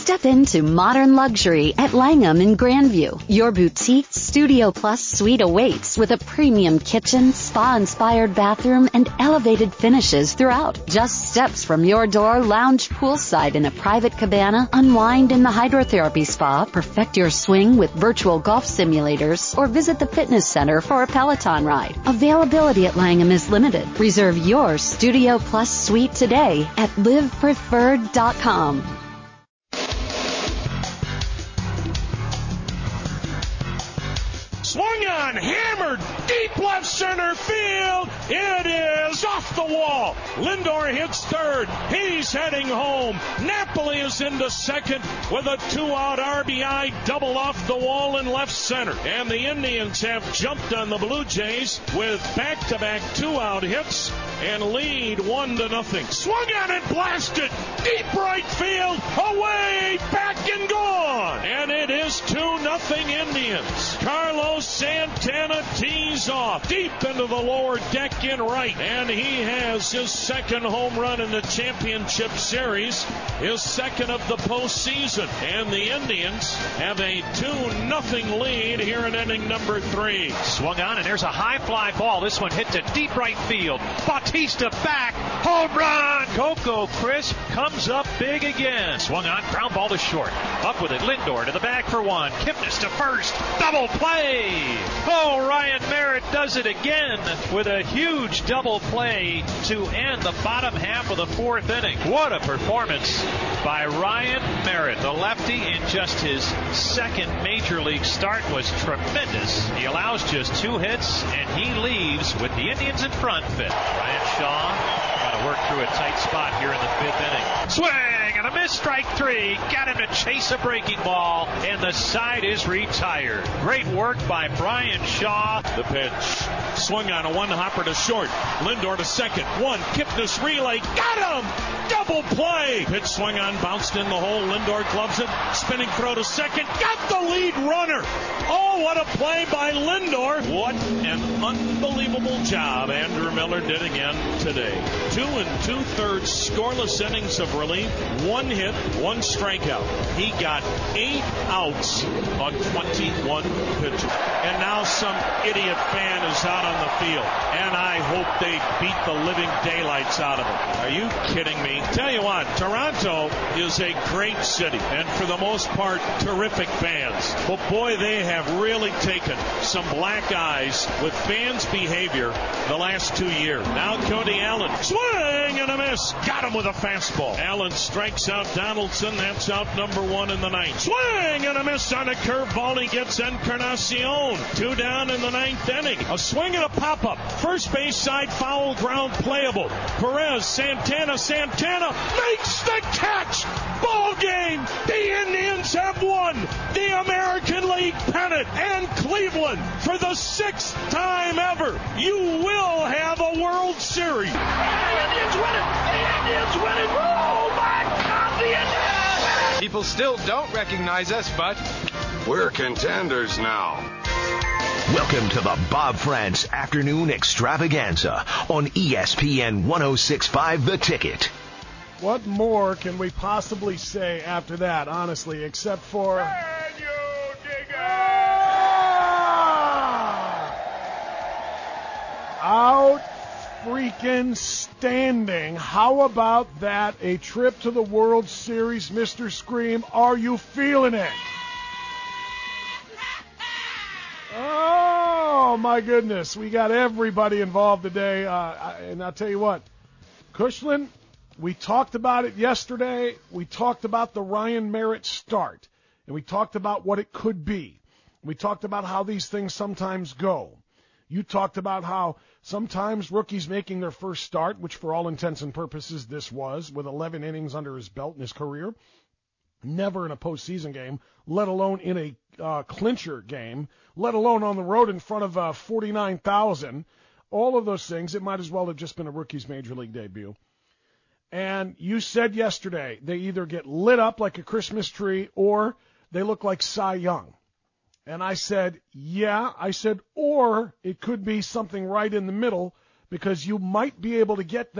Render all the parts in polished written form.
Step into modern luxury at Langham in Grandview. Your boutique Studio Plus suite awaits with a premium kitchen, spa-inspired bathroom, and elevated finishes throughout. Just steps from your door, lounge poolside in a private cabana, unwind in the hydrotherapy spa, perfect your swing with virtual golf simulators, or visit the fitness center for a Peloton ride. Availability at Langham is limited. Reserve your Studio Plus suite today at livepreferred.com. Swung on, hammered, deep left center field. It is off the wall. Lindor hits third. He's heading home. Napoli is into second with a 2-out RBI double off the wall in left center. And the Indians have jumped on the Blue Jays with back-to-back 2-out hits and lead 1-0. Swung on and blasted. Deep right field. Away, back and gone. And it is 2-0 Indians. Carlos Santana tees off deep into the lower deck in right, and he has his second home run in the championship series, his second of the postseason, and the Indians have a 2-0 lead here in inning number 3. Swung on, and there's a high fly ball. This one hit to deep right field. Bautista back, home run. Coco Crisp comes up big again. Swung on, ground ball to short. Up with it, Lindor to the bag for one. Kipnis to first, double play. Oh, Ryan Merritt does it again with a huge double play to end the bottom half of the 4th inning. What a performance by Ryan Merritt. The lefty in just his second major league start was tremendous. He allows just 2 hits, and he leaves with the Indians in front 5th. Ryan Shaw got to work through a tight spot here in the 5th inning. Swing and a miss, strike 3. Got him to chase a breaking ball, and the side is retired. Great work by Brian Shaw. The pitch. Swung on a one-hopper to short. Lindor to second. One. Kipnis relay. Got him! Double play. Pitch swung on, bounced in the hole. Lindor gloves it. Spinning throw to second. Got the lead runner. Oh, what a play by Lindor. What an unbelievable job Andrew Miller did again today. 2 2/3 scoreless innings of relief. 1 hit, 1 strikeout. He got 8 outs on 21 pitches. And now some idiot fan is out on the field. And I hope they beat the living daylights out of him. Are you kidding me? Tell you what, Toronto is a great city. And for the most part, terrific fans. But boy, they have really taken some black eyes with fans' behavior the last 2 years. Now Cody Allen. Swing and a miss. Got him with a fastball. Allen strikes out Donaldson. That's out number 1 in the 9th. Swing and a miss on a curveball. He gets Encarnacion. 2 down in the 9th inning. A swing and a pop-up. First base side foul ground playable. Perez, Santana makes the catch. Ball game. The Indians have won the American League pennant. And Cleveland, for the 6th time ever, you will have a World Series. The Indians win it. The Indians win it. Oh my God, the Indians win it. People still don't recognize us, but we're contenders now. Welcome to the Bob France Afternoon Extravaganza on ESPN 106.5 The Ticket. What more can we possibly say after that, honestly, except for... Can you dig it? Out freaking standing. How about that? A trip to the World Series, Mr. Scream. Are you feeling it? Oh, my goodness. We got everybody involved today. And I'll tell you what, Cushman, we talked about it yesterday. We talked about the Ryan Merritt start. And we talked about what it could be. We talked about how these things sometimes go. You talked about how sometimes rookies making their first start, which for all intents and purposes this was, with 11 innings under his belt in his career, never in a postseason game, let alone in a clincher game, let alone on the road in front of 49,000. All of those things, it might as well have just been a rookie's major league debut. And you said yesterday they either get lit up like a Christmas tree or they look like Cy Young. And I said, yeah. I said, or it could be something right in the middle because you might be able to get that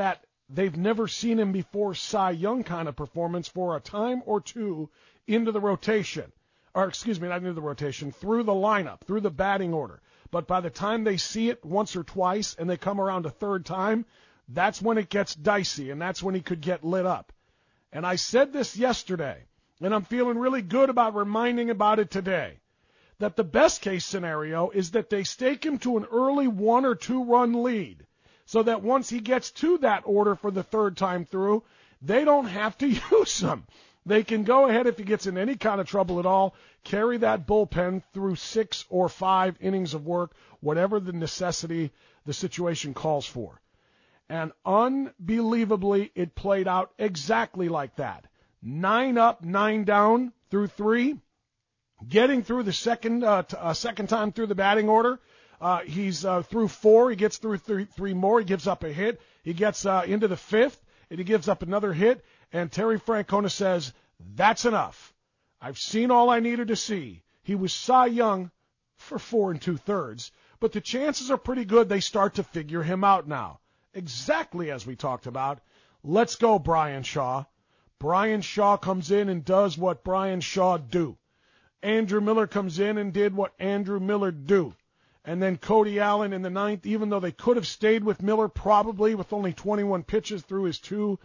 they've never seen him before Cy Young kind of performance for a time or two into the rotation. Or, excuse me, not into the rotation, through the lineup, through the batting order. But by the time they see it once or twice and they come around a third time, that's when it gets dicey, and that's when he could get lit up. And I said this yesterday, and I'm feeling really good about reminding about it today, that the best case scenario is that they stake him to an early 1 or 2 run lead, so that once he gets to that order for the third time through, they don't have to use him. They can go ahead, if he gets in any kind of trouble at all, carry that bullpen through 6 or 5 innings of work, whatever the necessity the situation calls for. And unbelievably, it played out exactly like that. 9 up, 9 down through 3. Getting through the second time through the batting order. He's through 4. He gets through 3 more. He gives up a hit. He gets into the 5th, and he gives up another hit. And Terry Francona says, that's enough. I've seen all I needed to see. He was Cy Young for 4 2/3, but the chances are pretty good they start to figure him out now. Exactly as we talked about. Let's go, Brian Shaw. Brian Shaw comes in and does what Brian Shaw do. Andrew Miller comes in and did what Andrew Miller do. And then Cody Allen in the 9th, even though they could have stayed with Miller probably with only 21 pitches through his 2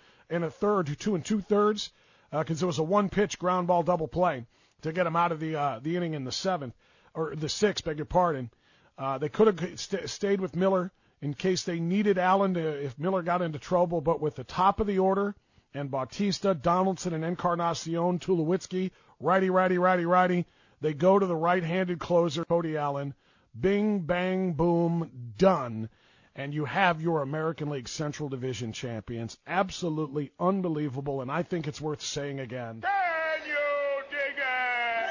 2/3, because it was a 1-pitch ground ball double play to get him out of the inning in the 7th, or the 6th, beg your pardon. They could have stayed with Miller in case they needed Allen if Miller got into trouble, but with the top of the order and Bautista, Donaldson, and Encarnacion, Tulowitzki, righty, they go to the right-handed closer, Cody Allen. Bing, bang, boom, done. And you have your American League Central Division champions. Absolutely unbelievable, and I think it's worth saying again. Can you dig it?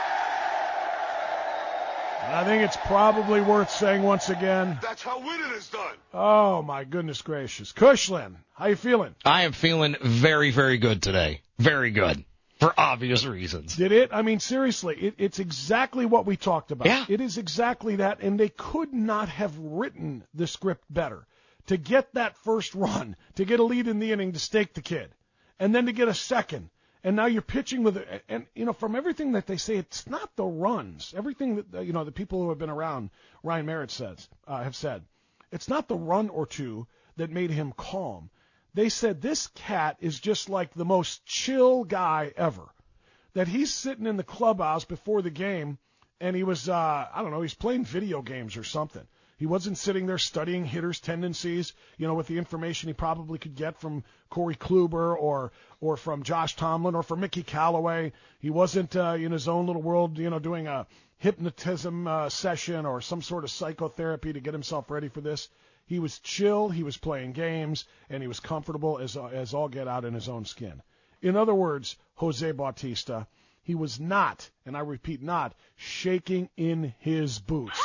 And I think it's probably worth saying once again. That's how winning is done. Oh, my goodness gracious. Kushlin, how you feeling? I am feeling very, very good today. Very good. For obvious reasons. Did it? I mean, seriously, it's exactly what we talked about. Yeah. It is exactly that, and they could not have written the script better. To get that first run, to get a lead in the inning to stake the kid, and then to get a second, and now you're pitching with it. And, from everything that they say, it's not the runs. Everything that, the people who have been around Ryan Merritt have said, it's not the run or two that made him calm. They said this cat is just like the most chill guy ever. That he's sitting in the clubhouse before the game, and he was, he's playing video games or something. He wasn't sitting there studying hitters' tendencies, with the information he probably could get from Corey Kluber or from Josh Tomlin or from Mickey Callaway. He wasn't in his own little world, doing a hypnotism session or some sort of psychotherapy to get himself ready for this. He was chill, he was playing games, and he was comfortable as all get out in his own skin. In other words, Jose Bautista, he was not, and I repeat not, shaking in his boots.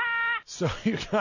So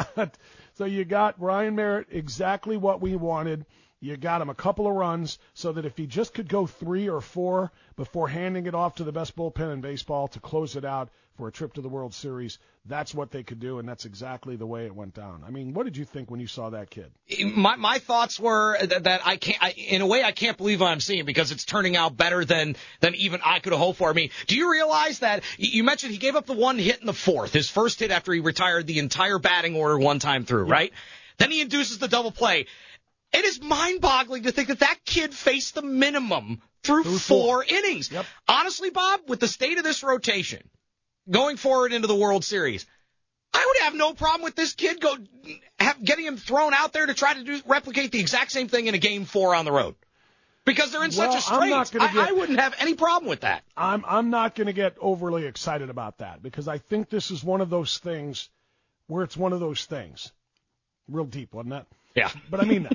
you got Ryan Merritt exactly what we wanted. You got him a couple of runs so that if he just could go 3 or 4 before handing it off to the best bullpen in baseball to close it out for a trip to the World Series, that's what they could do, and that's exactly the way it went down. I mean, what did you think when you saw that kid? My thoughts were that in a way I can't believe what I'm seeing because it's turning out better than even I could have hoped for. I mean, do you realize that you mentioned he gave up the 1 hit in the 4th, his first hit after he retired the entire batting order 1 time through, Yep. right? Then he induces the double play. It is mind-boggling to think that kid faced the minimum through 4 innings. Yep. Honestly, Bob, with the state of this rotation, going forward into the World Series, I would have no problem with this kid getting him thrown out there to try to replicate the exact same thing in a Game 4 on the road. Because they're in such a straits. I wouldn't have any problem with that. I'm not going to get overly excited about that because I think this is one of those things where it's one of those things. Real deep, wasn't that? Yeah. But I mean that.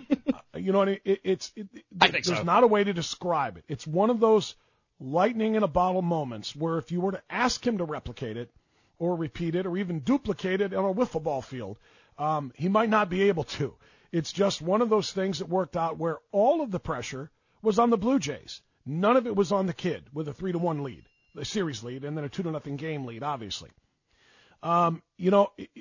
I think so. There's not a way to describe it. It's one of those lightning in a bottle moments where if you were to ask him to replicate it or repeat it or even duplicate it on a wiffle ball field, he might not be able to. It's just one of those things that worked out where all of the pressure was on the Blue Jays. None of it was on the kid with a 3-1 lead, the series lead, and then a 2-0 game lead, obviously.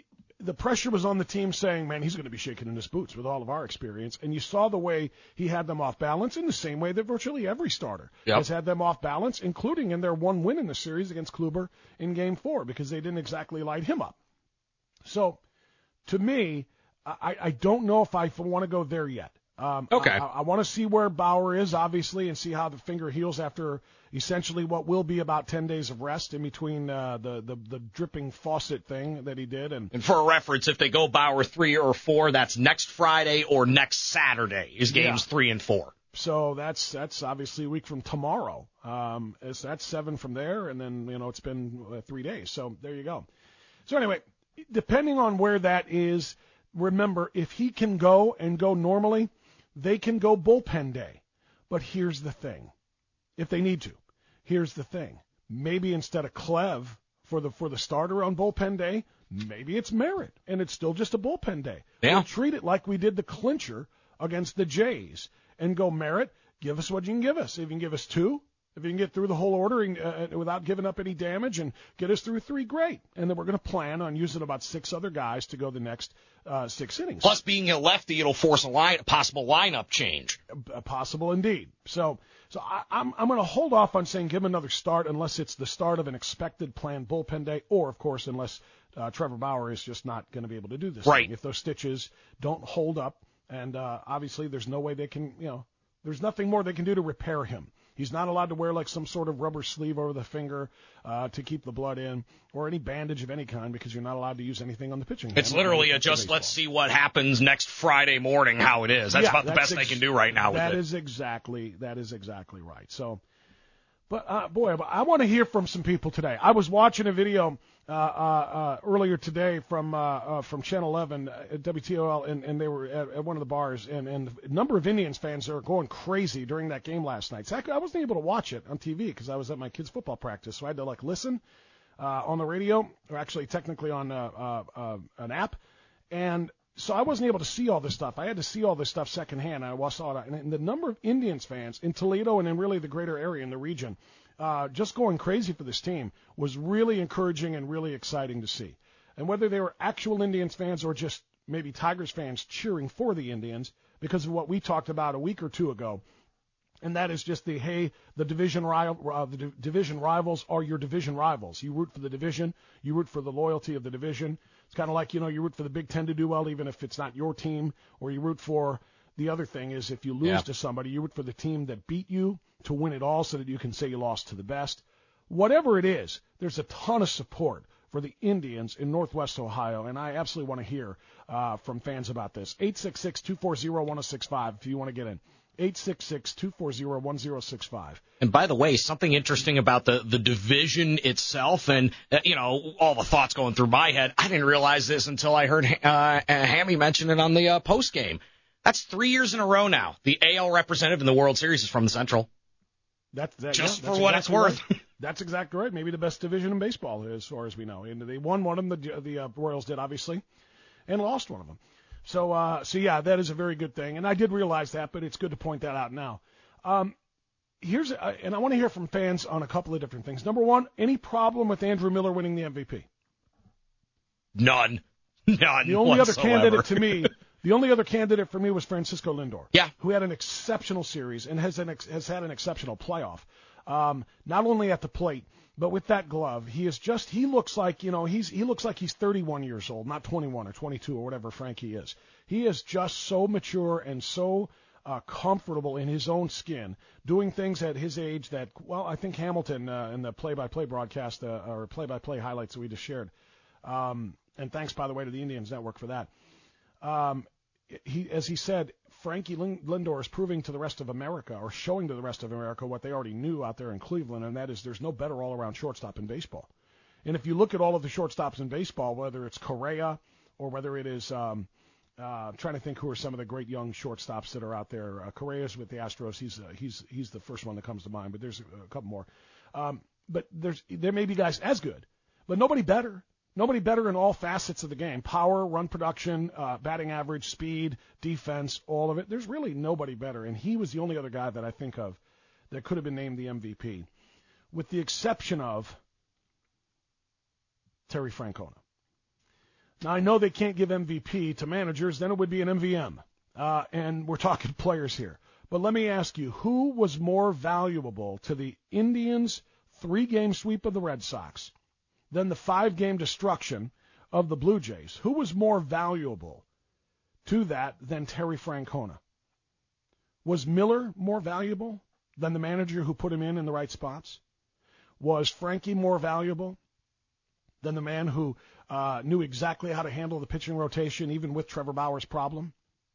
the pressure was on the team saying, man, he's going to be shaking in his boots with all of our experience. And you saw the way he had them off balance in the same way that virtually every starter has had them off balance, including in their one win in the series against Kluber in Game 4 because they didn't exactly light him up. So, to me, I don't know if I want to go there yet. Okay. I want to see where Bauer is, obviously, and see how the finger heals after essentially what will be about 10 days of rest in between the dripping faucet thing that he did. And for a reference, if they go Bauer 3 or 4, that's next Friday or next Saturday is games 3 and 4. So that's obviously a week from tomorrow. That's 7 from there, and then it's been 3 days. So there you go. So anyway, depending on where that is, remember if he can go and go normally, they can go bullpen day. But here's the thing. If they need to, here's the thing. Maybe instead of Clev for the starter on bullpen day, maybe it's Merritt, and it's still just a bullpen day. Yeah. We'll treat it like we did the clincher against the Jays and go, Merritt, give us what you can give us. If you can give us 2, if you can get through the whole order without giving up any damage and get us through 3, great. And then we're going to plan on using about 6 other guys to go the next 6 innings. Plus, being a lefty, it'll force a possible lineup change. Possible indeed. So I'm going to hold off on saying give him another start unless it's the start of an expected planned bullpen day, or, of course, unless Trevor Bauer is just not going to be able to do this right. thing. If those stitches don't hold up, and obviously there's no way they can, there's nothing more they can do to repair him. He's not allowed to wear like some sort of rubber sleeve over the finger to keep the blood in, or any bandage of any kind, because you're not allowed to use anything on the pitching. It's literally let's see what happens next Friday morning, how it is. That's about the best they can do right now with it. That is exactly right. So, but boy, I want to hear from some people today. I was watching a video earlier today from Channel 11 at WTOL, and they were at one of the bars, and a number of Indians fans are going crazy during that game last night. So I wasn't able to watch it on TV because I was at my kids' football practice, so I had to listen on the radio, or actually technically on an app, and so I wasn't able to see all this stuff. I had to see all this stuff secondhand. I saw it, and the number of Indians fans in Toledo and in really the greater area in the region just going crazy for this team was really encouraging and really exciting to see. And whether they were actual Indians fans or just maybe Tigers fans cheering for the Indians because of what we talked about a week or 2 ago, and that is just the division rivals are your division rivals. You root for the division. You root for the loyalty of the division. It's kind of like, you root for the Big Ten to do well even if it's not your team, or you root for the other thing is if you lose to somebody, you root for the team that beat you to win it all so that you can say you lost to the best. Whatever it is, there's a ton of support for the Indians in Northwest Ohio, and I absolutely want to hear from fans about this. 866-240-1065 if you want to get in. 866-240-1065. And by the way, something interesting about the division itself, and all the thoughts going through my head, I didn't realize this until I heard Hammy mention it on the post game. That's 3 years in a row now. The AL representative in the World Series is from the Central. That's for what exactly it's worth. Right. That's exactly right. Maybe the best division in baseball, as far as we know. And they won one of them, the Royals did, obviously, and lost one of them. So yeah, that is a very good thing. And I did realize that, but it's good to point that out now. And I want to hear from fans on a couple of different things. Number one, any problem with Andrew Miller winning the MVP? None. The only other candidate to me. The only other candidate for me was Francisco Lindor, who had an exceptional series and has had an exceptional playoff. Not only at the plate, but with that glove, he looks like he looks like he's 31 years old, not 21 or 22 or whatever Frankie is. He is just so mature and so comfortable in his own skin, doing things at his age that, well, I think Hamilton in the play-by-play broadcast or play-by-play highlights that we just shared. And thanks, by the way, to the Indians Network for that. As he said, Frankie Lindor is proving to the rest of America, or showing to the rest of America, what they already knew out there in Cleveland, and that is there's no better all-around shortstop in baseball. And if you look at all of the shortstops in baseball, whether it's Correa or whether it is trying to think who are some of the great young shortstops that are out there. Correa's with the Astros. He's the first one that comes to mind, but there's a couple more. But there may be guys as good, but nobody better. Nobody better in all facets of the game. Power, run production, batting average, speed, defense, all of it. There's really nobody better. And he was the only other guy that I think of that could have been named the MVP, with the exception of Terry Francona. Now, I know they can't give MVP to managers. Then it would be an MVM. And we're talking players here. But let me ask you, who was more valuable to the Indians' 3-game sweep of the Red Sox than the 5-game destruction of the Blue Jays? Who was more valuable to that than Terry Francona? Was Miller more valuable than the manager who put him in the right spots? Was Frankie more valuable than the man who knew exactly how to handle the pitching rotation, even with Trevor Bauer's problem?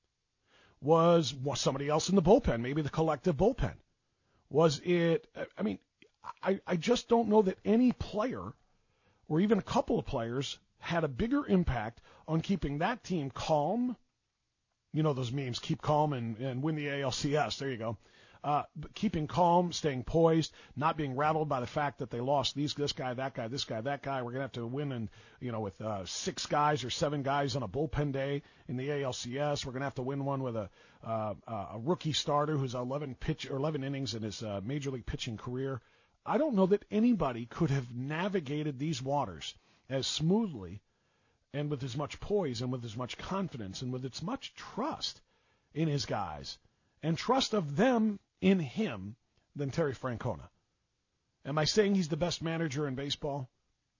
Was somebody else in the bullpen, maybe the collective bullpen? Was it, I mean, I just don't know that any player or even a couple of players had a bigger impact on keeping that team calm. You know those memes, keep calm and win the ALCS. There you go. But keeping calm, staying poised, not being rattled by the fact that they lost this guy, that guy, this guy, that guy. We're going to have to win with 6 guys or 7 guys on a bullpen day in the ALCS. We're going to have to win one with a rookie starter who's 11 innings in his major league pitching career. I don't know that anybody could have navigated these waters as smoothly and with as much poise and with as much confidence and with as much trust in his guys and trust of them in him than Terry Francona. Am I saying he's the best manager in baseball?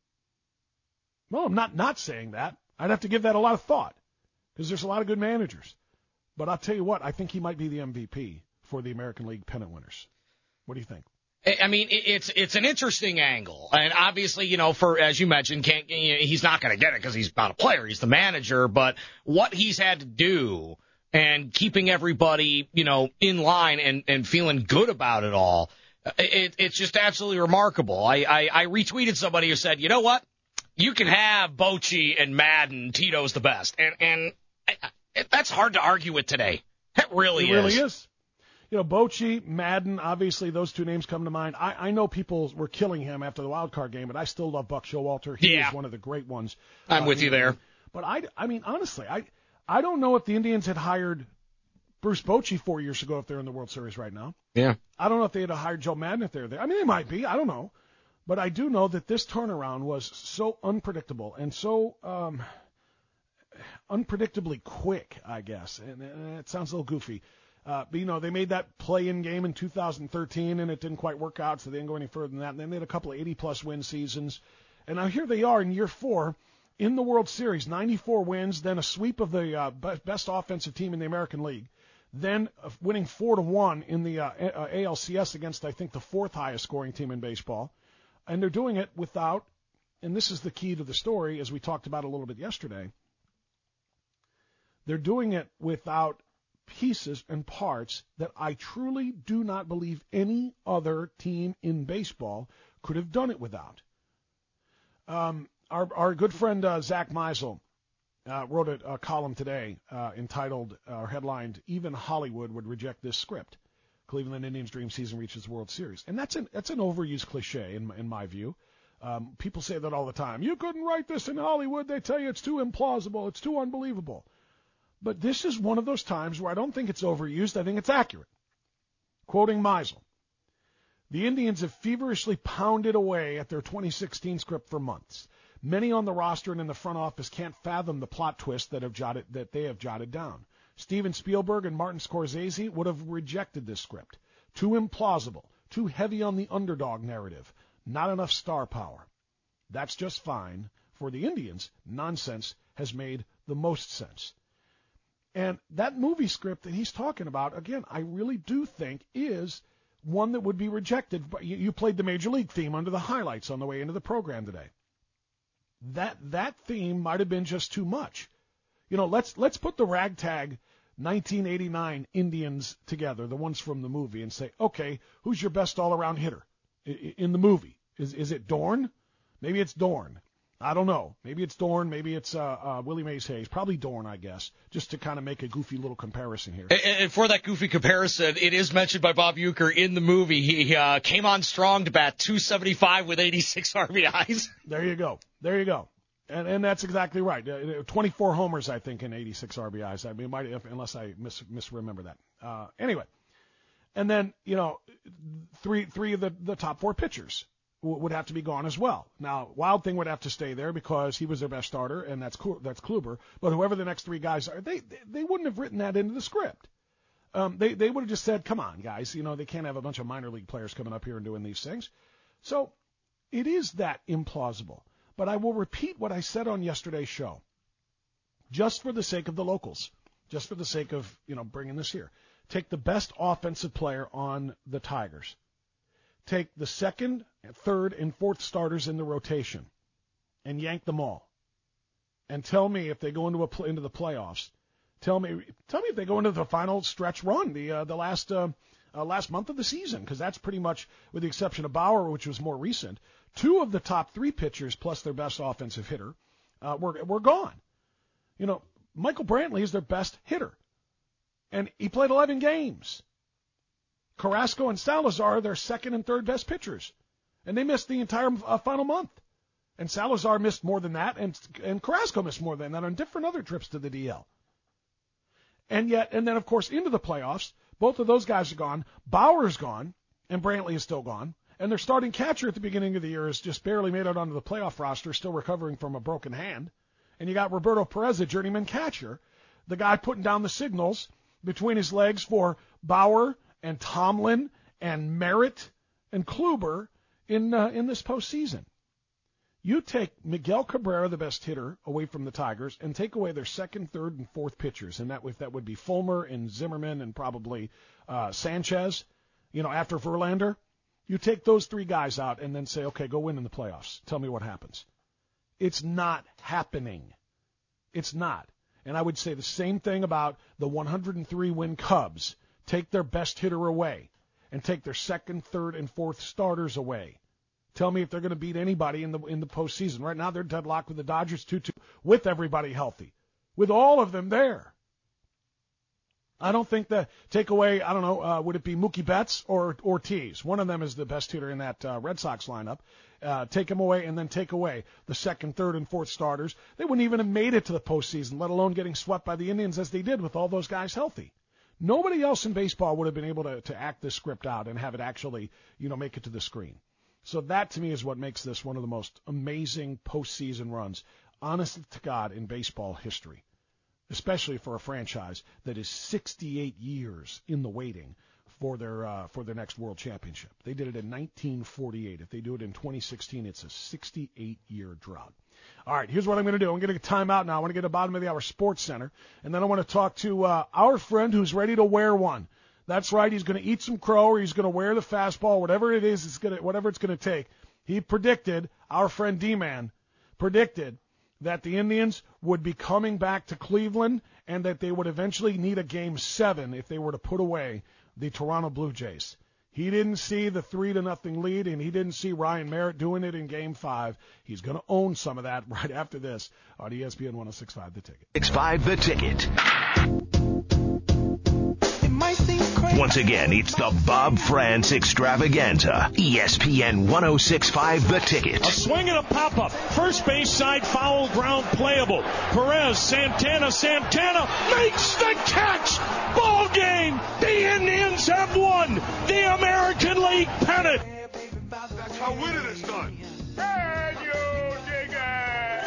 No, I'm not saying that. I'd have to give that a lot of thought because there's a lot of good managers. But I'll tell you what, I think he might be the MVP for the American League pennant winners. What do you think? I mean, it's an interesting angle, and obviously, for as you mentioned, he's not going to get it because he's not a player; he's the manager. But what he's had to do and keeping everybody, in line and feeling good about it all, it's just absolutely remarkable. I retweeted somebody who said, you know what, you can have Bochy and Madden, Tito's the best, and that's hard to argue with today. It really is. Bochy, Madden, obviously those 2 names come to mind. I know people were killing him after the wild card game, but I still love Buck Showalter. He is one of the great ones. I'm with you there. But I mean, honestly, I don't know if the Indians had hired Bruce Bochy 4 years ago if they're in the World Series right now. Yeah. I don't know if they had hired Joe Madden if they were there. I mean, they might be. I don't know. But I do know that this turnaround was so unpredictable and so unpredictably quick, I guess. And it sounds a little goofy. But, they made that play-in game in 2013, and it didn't quite work out, so they didn't go any further than that. And then they had a couple of 80-plus win seasons. And now here they are in year 4 in the World Series, 94 wins, then a sweep of the best offensive team in the American League, then winning 4-1 in the ALCS against, I think, the 4th highest scoring team in baseball. And they're doing it without, and this is the key to the story, as we talked about a little bit yesterday, they're doing it without pieces and parts that I truly do not believe any other team in baseball could have done it without. Our good friend Zach Meisel wrote a column today entitled or headlined, "Even Hollywood Would Reject This Script. Cleveland Indians' dream season reaches the World Series." And that's an overused cliche in my view. People say that all the time. You couldn't write this in Hollywood. They tell you it's too implausible. It's too unbelievable. But this is one of those times where I don't think it's overused. I think it's accurate. Quoting Meisel, "The Indians have feverishly pounded away at their 2016 script for months. Many on the roster and in the front office can't fathom the plot twist that they have jotted down. Steven Spielberg and Martin Scorsese would have rejected this script. Too implausible, too heavy on the underdog narrative, not enough star power. That's just fine. For the Indians, nonsense has made the most sense." And that movie script that he's talking about, again, I really do think is one that would be rejected. But you played the Major League theme under the highlights on the way into the program today. That theme might have been just too much. Let's put the ragtag 1989 Indians together, the ones from the movie, and say, okay, who's your best all-around hitter in the movie? Is it Dorn? Maybe it's Dorn. I don't know. Maybe it's Dorn. Maybe it's Willie Mays Hayes. Probably Dorn, I guess, just to kind of make a goofy little comparison here. And for that goofy comparison, it is mentioned by Bob Uecker in the movie. He came on strong to bat 275 with 86 RBIs. There you go. And that's exactly right. 24 homers, I think, and 86 RBIs. I mean, unless I misremember that. Anyway, and then three of the top 4 pitchers. would have to be gone as well. Now, Wild Thing would have to stay there because he was their best starter, and that's Kluber. But whoever the next three guys are, they wouldn't have written that into the script. They would have just said, come on, guys, they can't have a bunch of minor league players coming up here and doing these things. So it is that implausible. But I will repeat what I said on yesterday's show, just for the sake of the locals, just for the sake of, bringing this here. Take the best offensive player on the Tigers. Take the second, third, and fourth starters in the rotation and yank them all. And tell me if they go into the playoffs. Tell me if they go into the final stretch run, the last month of the season, because that's pretty much, with the exception of Bauer, which was more recent, 2 of the top 3 pitchers plus their best offensive hitter were gone. Michael Brantley is their best hitter, and he played 11 games. Carrasco and Salazar are their second and third best pitchers, and they missed the entire final month. And Salazar missed more than that, and Carrasco missed more than that on different other trips to the DL. And then, of course, into the playoffs, both of those guys are gone. Bauer's gone, and Brantley is still gone. And their starting catcher at the beginning of the year has just barely made it onto the playoff roster, still recovering from a broken hand. And you got Roberto Perez, a journeyman catcher, the guy putting down the signals between his legs for Bauer and Tomlin and Merritt and Kluber in this postseason. You take Miguel Cabrera, the best hitter, away from the Tigers, and take away their second, third, and fourth pitchers, and that would be Fulmer and Zimmerman and probably Sanchez, after Verlander. You take those 3 guys out and then say, okay, go win in the playoffs. Tell me what happens. It's not happening. It's not. And I would say the same thing about the 103-win Cubs. Take their best hitter away and take their second, third, and fourth starters away. Tell me if they're going to beat anybody in the postseason. Right now they're deadlocked with the Dodgers 2-2 with everybody healthy, with all of them there. I don't think that take away, would it be Mookie Betts or Ortiz? One of them is the best hitter in that Red Sox lineup. Take him away and then take away the second, third, and fourth starters. They wouldn't even have made it to the postseason, let alone getting swept by the Indians as they did with all those guys healthy. Nobody else in baseball would have been able to act this script out and have it actually, make it to the screen. So that, to me, is what makes this one of the most amazing postseason runs, honest to God, in baseball history, especially for a franchise that is 68 years in the waiting for their next World Championship. They did it in 1948. If they do it in 2016, it's a 68-year drought. All right, here's what I'm going to do. I'm going to get time out now. I want to get to the bottom of the hour Sports Center, and then I want to talk to our friend who's ready to wear one. That's right. He's going to eat some crow, or he's going to wear the fastball, whatever it is, whatever it's going to take. He predicted, our friend D-Man predicted, that the Indians would be coming back to Cleveland and that they would eventually need a Game 7 if they were to put away the Toronto Blue Jays. He didn't see the 3-0 lead, and he didn't see Ryan Merritt doing it in Game 5. He's going to own some of that right after this on ESPN 106.5 The Ticket. 6.5 The Ticket. Once again, it's the Bob France Extravaganza. ESPN 106.5 The Ticket. A swing and a pop-up. First base side foul ground playable. Perez, Santana makes the catch. Ball game. The Indians have won the American League pennant. That's how winning is done. Can you dig it?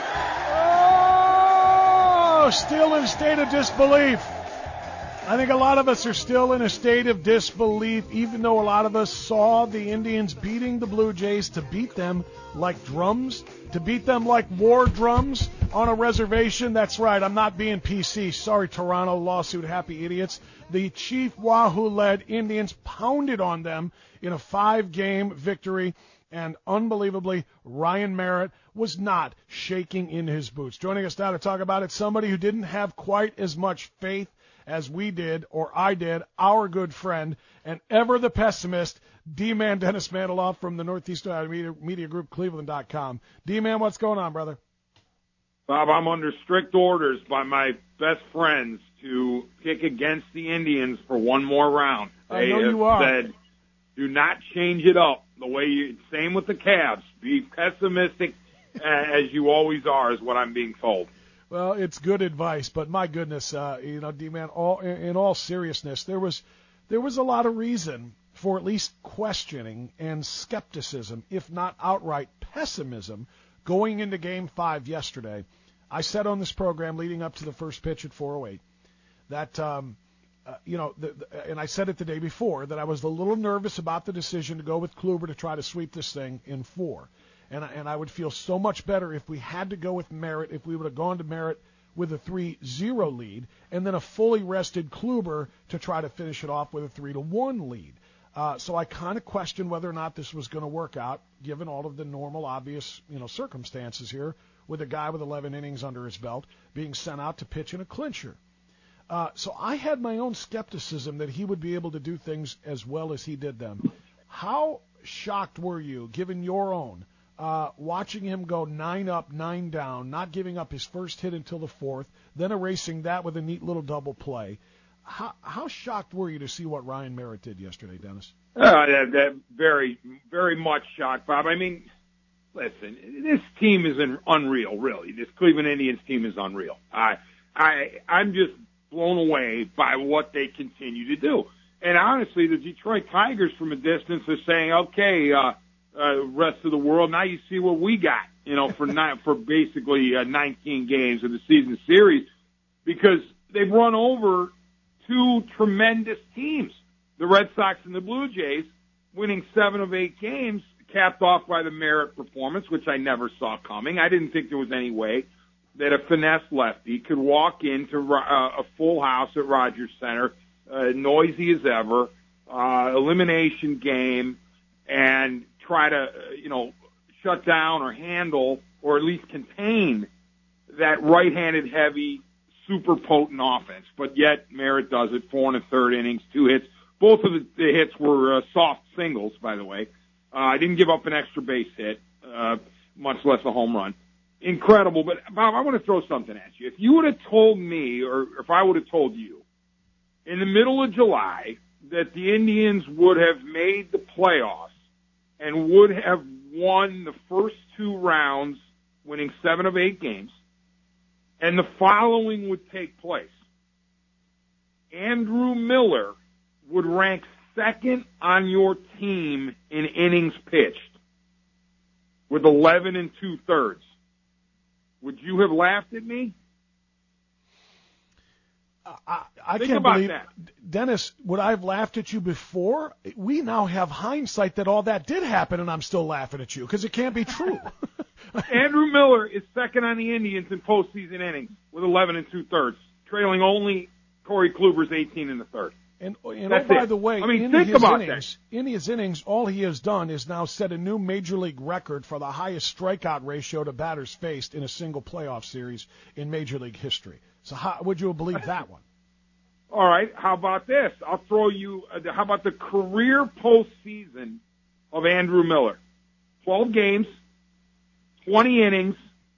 Oh, still in a state of disbelief. I think a lot of us are still in a state of disbelief, even though a lot of us saw the Indians beating the Blue Jays to beat them like drums, to beat them like war drums on a reservation. That's right, I'm not being PC. Sorry, Toronto lawsuit happy idiots. The Chief Wahoo-led Indians pounded on them in a 5-game victory, and unbelievably, Ryan Merritt was not shaking in his boots. Joining us now to talk about it, somebody who didn't have quite as much faith as we did, or I did, our good friend, and ever the pessimist, D-Man Dennis Manteloff from the Northeast Media Group, Cleveland.com. D-Man, what's going on, brother? Bob, I'm under strict orders by my best friends to kick against the Indians for one more round. I know you are. They have said, do not change it up. The way same with the Cavs. Be pessimistic as you always are, is what I'm being told. Well, it's good advice, but my goodness, D-Man, in all seriousness, there was a lot of reason for at least questioning and skepticism, if not outright pessimism, going into Game 5 yesterday. I said on this program leading up to the first pitch at 4:08 that, and I said it the day before, that I was a little nervous about the decision to go with Kluber to try to sweep this thing in 4. And I would feel so much better if we had to go with Merritt, if we would have gone to Merritt with a 3-0 lead, and then a fully rested Kluber to try to finish it off with a 3-1 lead. So I kind of questioned whether or not this was going to work out, given all of the normal, obvious, circumstances here, with a guy with 11 innings under his belt being sent out to pitch in a clincher. So I had my own skepticism that he would be able to do things as well as he did them. How shocked were you, given your own, watching him go 9 up, 9 down, not giving up his first hit until the 4th, then erasing that with a neat little double play? How shocked were you to see what Ryan Merritt did yesterday, Dennis? That very, very much shocked, Bob. I mean, listen, this team is unreal, really. This Cleveland Indians team is unreal. I'm just blown away by what they continue to do. And honestly, the Detroit Tigers from a distance are saying, okay, rest of the world, now you see what we got, for basically 19 games of the season series, because they've run over 2 tremendous teams, the Red Sox and the Blue Jays, winning 7 of 8 games, capped off by the Merritt performance, which I never saw coming. I didn't think there was any way that a finesse lefty could walk into a full house at Rogers Center, noisy as ever, elimination game, and try to, shut down or handle or at least contain that right-handed heavy, super potent offense. But yet Merritt does it, 4 1/3 innings, 2 hits. Both of the hits were soft singles, by the way. I didn't give up an extra base hit, much less a home run. Incredible. But, Bob, I want to throw something at you. If you would have told me, or if I would have told you, in the middle of July that the Indians would have made the playoffs and would have won the first 2 rounds, winning 7 of 8 games, and the following would take place. Andrew Miller would rank second on your team in innings pitched with 11 2/3. Would you have laughed at me? I can't believe that. Dennis, would I have laughed at you before? We now have hindsight that all that did happen, and I'm still laughing at you because it can't be true. Andrew Miller is second on the Indians in postseason innings with 11 2/3, trailing only Corey Kluber's 18 1/3. And by the way, in his innings, all he has done is now set a new major league record for the highest strikeout ratio to batters faced in a single playoff series in major league history. So how would you believe that one? All right, how about this? I'll throw you, how about the career postseason of Andrew Miller? 12 games, 20 innings,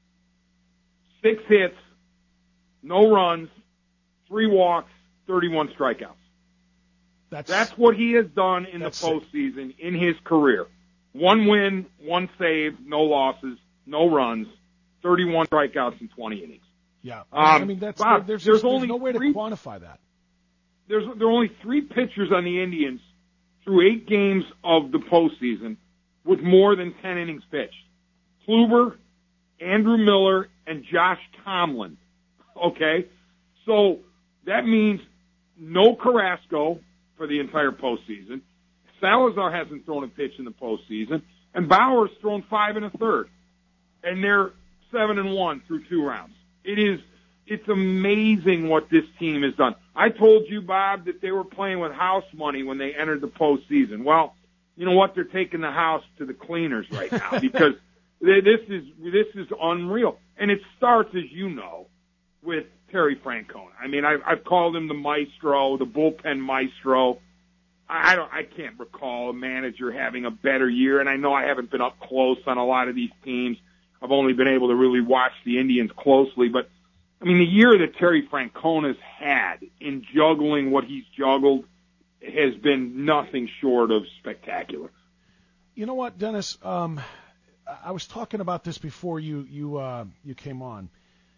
6 hits, no runs, 3 walks, 31 strikeouts. That's what he has done in the postseason in his career. 1 win, 1 save, no losses, no runs, 31 strikeouts in 20 innings. Yeah, Bob, there's no way to quantify that. There are only 3 pitchers on the Indians through 8 games of the postseason with more than 10 innings pitched. Kluber, Andrew Miller, and Josh Tomlin. Okay? So that means no Carrasco for the entire postseason. Salazar hasn't thrown a pitch in the postseason. And Bauer's thrown 5 1/3. And they're 7-1 through 2 rounds. It's amazing what this team has done. I told you, Bob, that they were playing with house money when they entered the postseason. Well, you know what? They're taking the house to the cleaners right now because this is unreal. And it starts, as you know, with Terry Francona. I mean, I've called him the maestro, the bullpen maestro. I can't recall a manager having a better year, and I know I haven't been up close on a lot of these teams. I've only been able to really watch the Indians closely, but I mean, the year that Terry Francona's had in juggling what he's juggled has been nothing short of spectacular. You know what, Dennis? I was talking about this before you came on.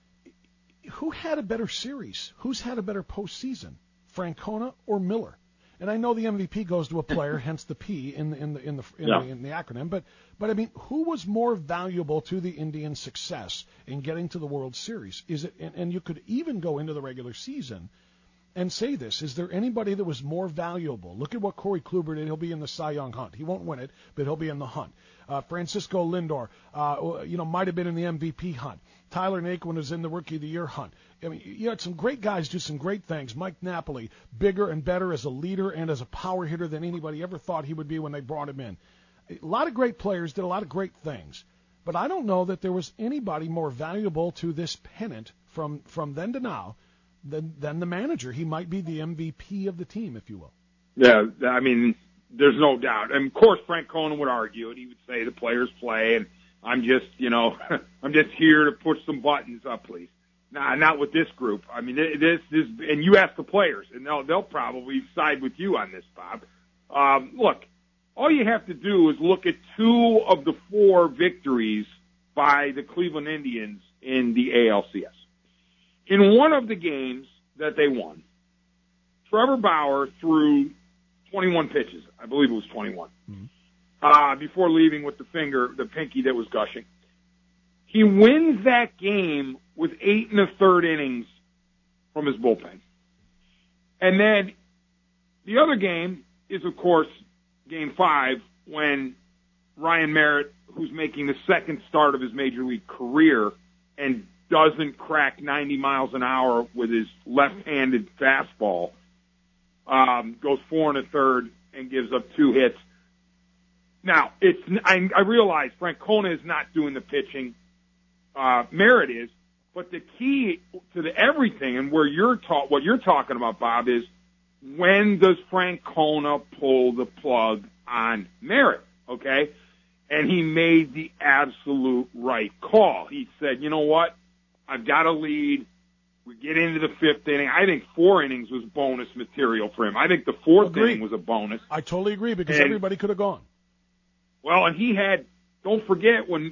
Who had a better series? Who's had a better postseason, Francona or Miller? And I know the MVP goes to a player, hence the P in the acronym. But I mean, who was more valuable to the Indians' success in getting to the World Series? Is it? And you could even go into the regular season and say this: is there anybody that was more valuable? Look at what Corey Kluber did. He'll be in the Cy Young hunt. He won't win it, but he'll be in the hunt. Francisco Lindor, might have been in the MVP hunt. Tyler Naquin was in the Rookie of the Year hunt. I mean, you had some great guys do some great things. Mike Napoli, bigger and better as a leader and as a power hitter than anybody ever thought he would be when they brought him in. A lot of great players did a lot of great things. But I don't know that there was anybody more valuable to this pennant from then to now than the manager. He might be the MVP of the team, if you will. Yeah, I mean, there's no doubt. And, of course, Frank Conan would argue it. He would say the players play, and I'm just, I'm just here to push some buttons up, please. Nah, not with this group. I mean, this is, and you ask the players, and they'll probably side with you on this, Bob. Look, all you have to do is look at 2 of the 4 victories by the Cleveland Indians in the ALCS. In one of the games that they won, Trevor Bauer threw 21 pitches. I believe it was 21. Before leaving with the pinky that was gushing. He wins that game with 8 1/3 innings from his bullpen. And then the other game is, of course, Game 5, when Ryan Merritt, who's making the second start of his major league career and doesn't crack 90 miles an hour with his left-handed fastball, goes 4 1/3 and gives up 2 hits. Now, I realize Frank Conan is not doing the pitching. Merritt is. But the key to everything and what you're talking about, Bob, is when does Frank Conan pull the plug on Merritt, okay? And he made the absolute right call. He said, you know what? I've got a lead. We get into the 5th inning. I think 4 innings was bonus material for him. I think the 4th inning was a bonus. I totally agree because everybody could have gone. Well, and he had, don't forget, when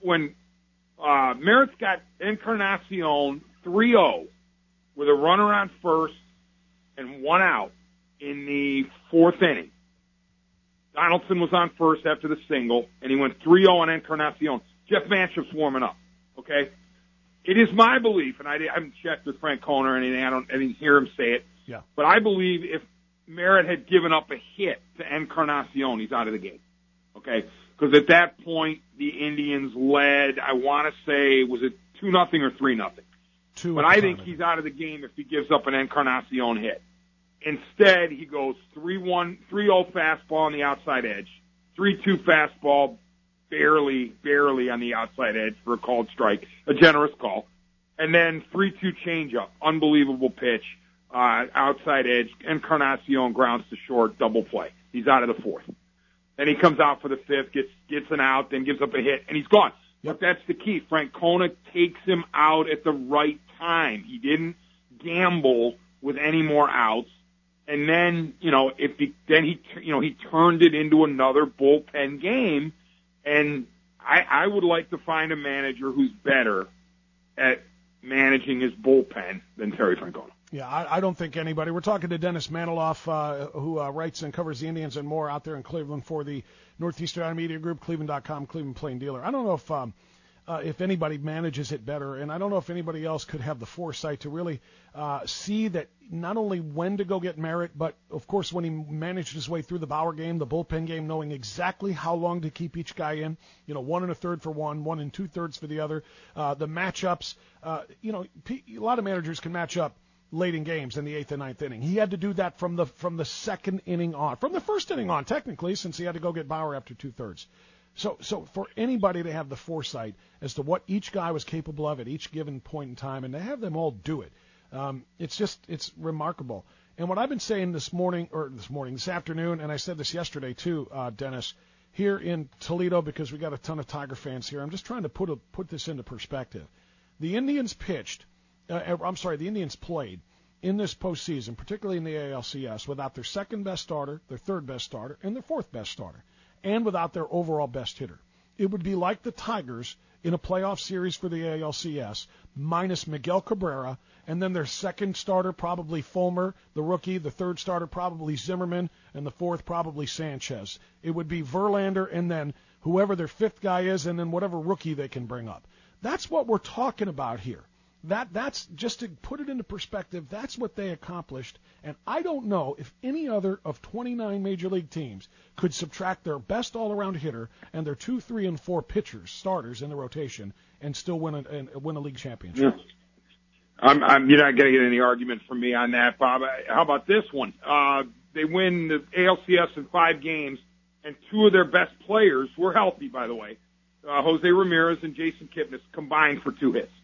Merritt's got Encarnacion 3-0 with a runner on first and 1 out in the 4th inning. Donaldson was on first after the single, and he went 3-0 on Encarnacion. Jeff Manship's warming up, okay? It is my belief, and I haven't checked with Frank Conan or anything. I didn't hear him say it. Yeah. But I believe if Merritt had given up a hit to Encarnacion, he's out of the game, okay? Because at that point, the Indians led, I want to say, was it 2-0 or 3-0? 2. But I think he's out of the game if he gives up an Encarnacion hit. Instead, he goes 3-1, 3-0 fastball on the outside edge, 3-2 fastball, barely on the outside edge for a called strike, a generous call, and then 3-2 changeup, unbelievable pitch, outside edge, Encarnacion grounds to short, double play. He's out of the 4th. Then he comes out for the 5th, gets an out, then gives up a hit, and he's gone. Yep. But that's the key. Frank Conan takes him out at the right time. He didn't gamble with any more outs. And then, he turned it into another bullpen game. And I would like to find a manager who's better at managing his bullpen than Terry Francona. Yeah, I don't think anybody. We're talking to Dennis Maniloff, who writes and covers the Indians and more out there in Cleveland for the Northeastern Media Group, Cleveland.com, Cleveland Plain Dealer. I don't know if anybody manages it better, and I don't know if anybody else could have the foresight to really see that not only when to go get Merritt, but, of course, when he managed his way through the Bauer game, the bullpen game, knowing exactly how long to keep each guy in, 1 1/3 for one, 1 2/3 for the other, the matchups. A lot of managers can match up late in games in the 8th and 9th inning. He had to do that from the 2nd inning on, from the 1st inning on, technically, since he had to go get Bauer after 2/3. So for anybody to have the foresight as to what each guy was capable of at each given point in time, and to have them all do it, it's remarkable. And what I've been saying this afternoon, and I said this yesterday too, Dennis, here in Toledo, because we got a ton of Tiger fans here. I'm just trying to put this into perspective. The Indians the Indians played in this postseason, particularly in the ALCS, without their 2nd best starter, their 3rd best starter, and their 4th best starter, and without their overall best hitter. it would be like the Tigers in a playoff series for the ALCS, minus Miguel Cabrera, and then their second starter probably Fulmer, the rookie, the third starter probably Zimmerman, and the fourth probably Sanchez. It would be Verlander and then whoever their fifth guy is, and then whatever rookie they can bring up. That's what we're talking about here. That's just to put it into perspective, that's what they accomplished. And I don't know if any other of 29 major league teams could subtract their best all-around hitter and their 2, 3, and 4 pitchers, starters in the rotation, and still win a league championship. Yeah. You're not going to get any argument from me on that, Bob. How about this one? They win the ALCS in 5 games, and 2 of their best players were healthy, by the way. Jose Ramirez and Jason Kipnis combined for 2 hits.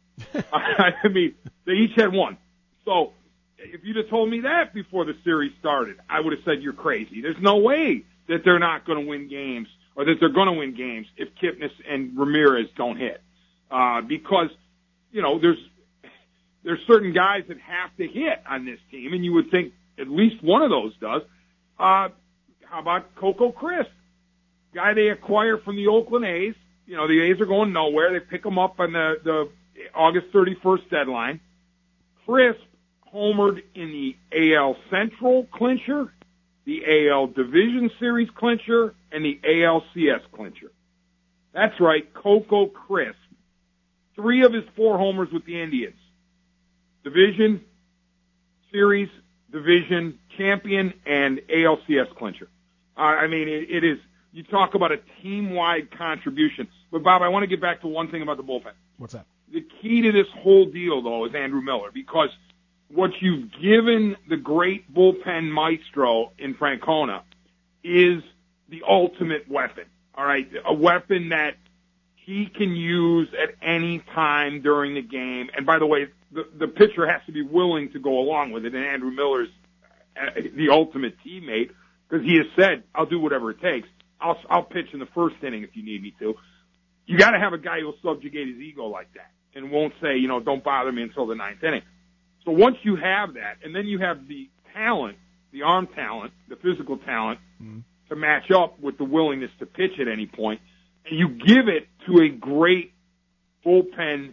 I mean, they each had 1. So if you'd have told me that before the series started, I would have said you're crazy. There's no way that they're not going to win games or that they're going to win games if Kipnis and Ramirez don't hit. Because, you know, there's certain guys that have to hit on this team, and you would think at least one of those does. How about Coco Crisp? Guy they acquire from the Oakland A's. You know, the A's are going nowhere. They pick him up on the August 31st deadline. Crisp homered in the AL Central clincher, the AL Division Series clincher, and the ALCS clincher. That's right, Coco Crisp. 3 of his 4 homers with the Indians. Division, Series, Division, Champion, and ALCS clincher. I mean, it is, you talk about a team-wide contribution. But, Bob, I want to get back to one thing about the bullpen. What's that? The key to this whole deal, though, is Andrew Miller, because what you've given the great bullpen maestro in Francona is the ultimate weapon, all right? A weapon that he can use at any time during the game. And, by the way, the pitcher has to be willing to go along with it, and Andrew Miller's the ultimate teammate because he has said, I'll do whatever it takes. I'll pitch in the first inning if you need me to. You got to have a guy who will subjugate his ego like that and won't say, you know, don't bother me until the 9th inning. So once you have that, and then you have the talent, the arm talent, the physical talent to match up with the willingness to pitch at any point, and you give it to a great bullpen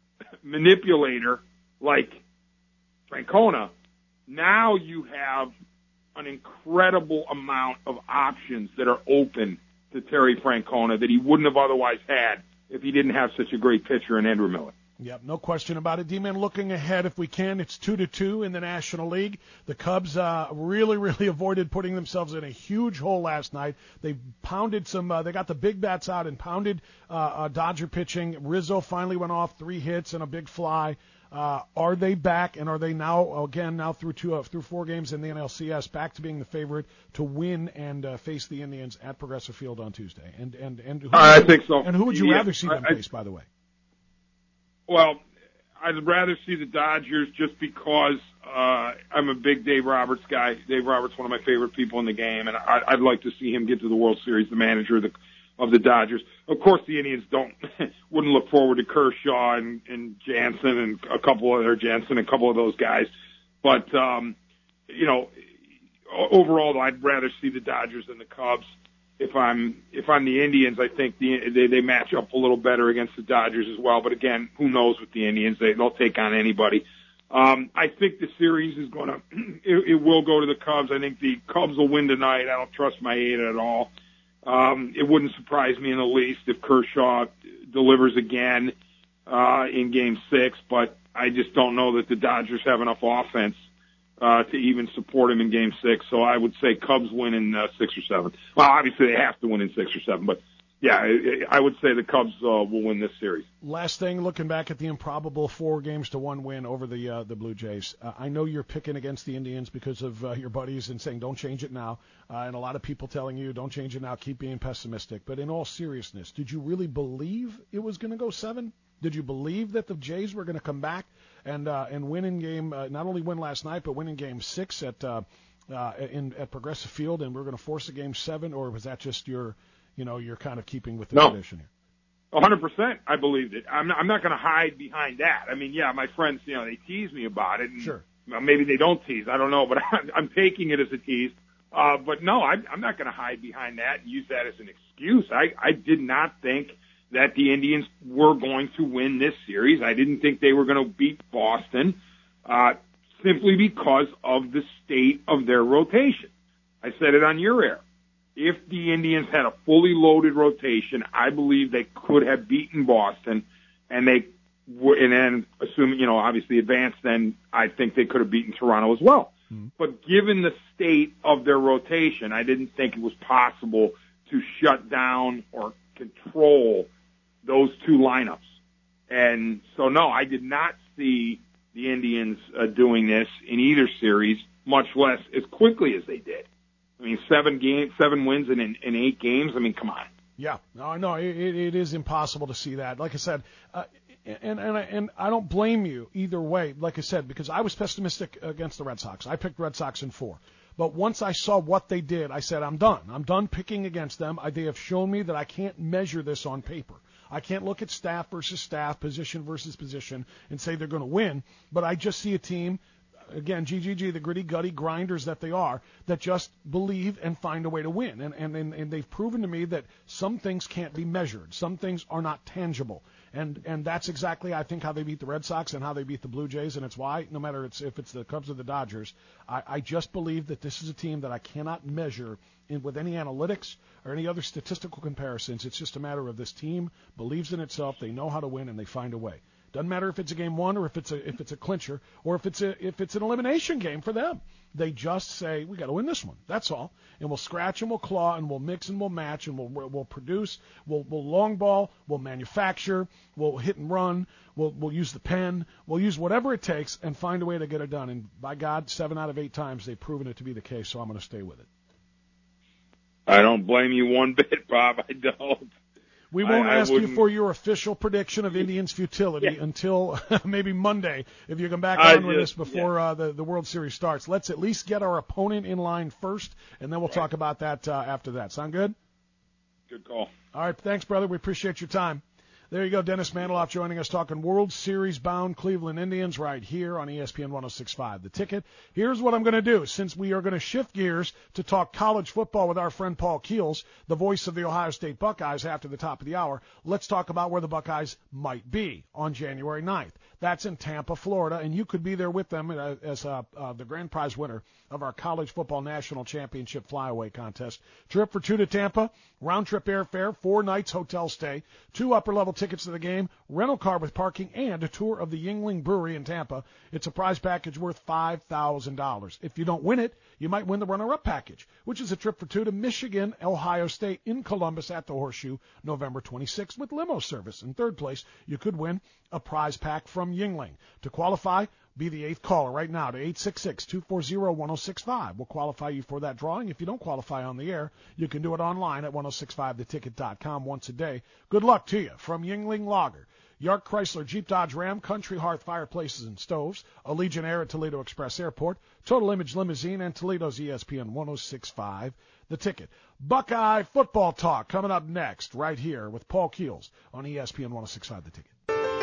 manipulator like Francona, now you have an incredible amount of options that are open to Terry Francona that he wouldn't have otherwise had if he didn't have such a great pitcher in Andrew Miller. Yep, no question about it. D-Man, looking ahead, if we can, it's 2-2 in the National League. The Cubs really avoided putting themselves in a huge hole last night. They pounded they got the big bats out and pounded Dodger pitching. Rizzo finally went off 3 hits and a big fly. Are they back, and are they now through 4 games in the NLCS, back to being the favorite to win and face the Indians at Progressive Field on Tuesday? And I think so. And who would you rather see them face, by the way? Well, I'd rather see the Dodgers just because I'm a big Dave Roberts guy. Dave Roberts, one of my favorite people in the game, and I'd like to see him get to the World Series, the manager of the Dodgers. Of course, the Indians wouldn't look forward to Kershaw and Jansen and a couple of those guys. But you know, overall, I'd rather see the Dodgers than the Cubs. If I'm the Indians, I think they match up a little better against the Dodgers as well. But again, who knows with the Indians? They'll take on anybody. I think the series is going to it will go to the Cubs. I think the Cubs will win tonight. I don't trust Maeda at all. It wouldn't surprise me in the least if Kershaw delivers again in Game 6, but I just don't know that the Dodgers have enough offense to even support him in Game 6. So I would say Cubs win in 6 or 7. Well, obviously they have to win in 6 or 7, but yeah, I would say the Cubs will win this series. Last thing, looking back at the improbable 4-1 win over the Blue Jays. I know you're picking against the Indians because of your buddies and saying don't change it now, and a lot of people telling you don't change it now, keep being pessimistic. But in all seriousness, did you really believe it was going to go 7? Did you believe that the Jays were going to come back and win in game not only win last night but win in Game 6 at Progressive Field, and we're going to force a Game 7, or was that just you're kind of keeping with the tradition here? 100%. I believed it. I'm not going to hide behind that. I mean, yeah, my friends, they tease me about it. And, sure. Maybe they don't tease. I don't know, but I'm taking it as a tease. But no, I'm not going to hide behind that and use that as an excuse. I did not think that the Indians were going to win this series. I didn't think they were going to beat Boston, simply because of the state of their rotation. I said it on your air. If the Indians had a fully loaded rotation, I believe they could have beaten Boston, and then assuming, obviously advanced, then I think they could have beaten Toronto as well. Mm-hmm. But given the state of their rotation, I didn't think it was possible to shut down or control those two lineups. And so, no, I did not see the Indians doing this in either series, much less as quickly as they did. I mean, 7 wins in 8 games. I mean, come on. Yeah, no, it is impossible to see that. Like I said, and I don't blame you either way. Like I said, because I was pessimistic against the Red Sox. I picked Red Sox in 4. But once I saw what they did, I said, I'm done. I'm done picking against them. They have shown me that I can't measure this on paper. I can't look at staff versus staff, position versus position, and say they're going to win. But I just see a team, again, GGG, the gritty, gutty grinders that they are, that just believe and find a way to win. And they've proven to me that some things can't be measured. Some things are not tangible. And that's exactly, I think, how they beat the Red Sox and how they beat the Blue Jays. And it's why, no matter if it's the Cubs or the Dodgers, I just believe that this is a team that I cannot measure with any analytics or any other statistical comparisons. It's just a matter of this team believes in itself, they know how to win, and they find a way. Doesn't matter if it's a game 1 or if it's a clincher or if it's an elimination game for them. They just say, we got to win this one. That's all. And we'll scratch and we'll claw and we'll mix and we'll match and we'll produce. We'll long ball. We'll manufacture. We'll hit and run. We'll use the pen. We'll use whatever it takes and find a way to get it done. And by God, 7 out of 8 times they've proven it to be the case. So I'm going to stay with it. I don't blame you one bit, Bob. I don't. We won't ask you for your official prediction of Indians' futility until maybe Monday, if you come back on with us before the World Series starts. Let's at least get our opponent in line first, and then we'll talk about that after that. Sound good? Good call. All right, thanks, brother. We appreciate your time. There you go, Dennis Mandeloff joining us talking World Series-bound Cleveland Indians right here on ESPN 106.5. The Ticket. Here's what I'm going to do. Since we are going to shift gears to talk college football with our friend Paul Keels, the voice of the Ohio State Buckeyes after the top of the hour, let's talk about where the Buckeyes might be on January 9th. That's in Tampa, Florida, and you could be there with them as the grand prize winner of our College Football National Championship Flyaway Contest. Trip for 2 to Tampa, round-trip airfare, 4 nights hotel stay, 2 upper-level tickets to the game, rental car with parking, and a tour of the Yuengling Brewery in Tampa. It's a prize package worth $5,000. If you don't win it, you might win the runner-up package, which is a trip for 2 to Michigan, Ohio State, in Columbus at the Horseshoe, November 26th with limo service. In third place, you could win a prize pack from Yuengling. To qualify, be the 8th caller right now to 866-240-1065. We'll qualify you for that drawing. If you don't qualify on the air, you can do it online at 1065theticket.com once a day. Good luck to you from Yuengling Lager, Yark Chrysler Jeep Dodge Ram, Country Hearth Fireplaces and Stoves, Allegiant Air at Toledo Express Airport, Total Image Limousine, and Toledo's ESPN 106.5. The Ticket. Buckeye football talk coming up next right here with Paul Keels on ESPN 106.5. The Ticket.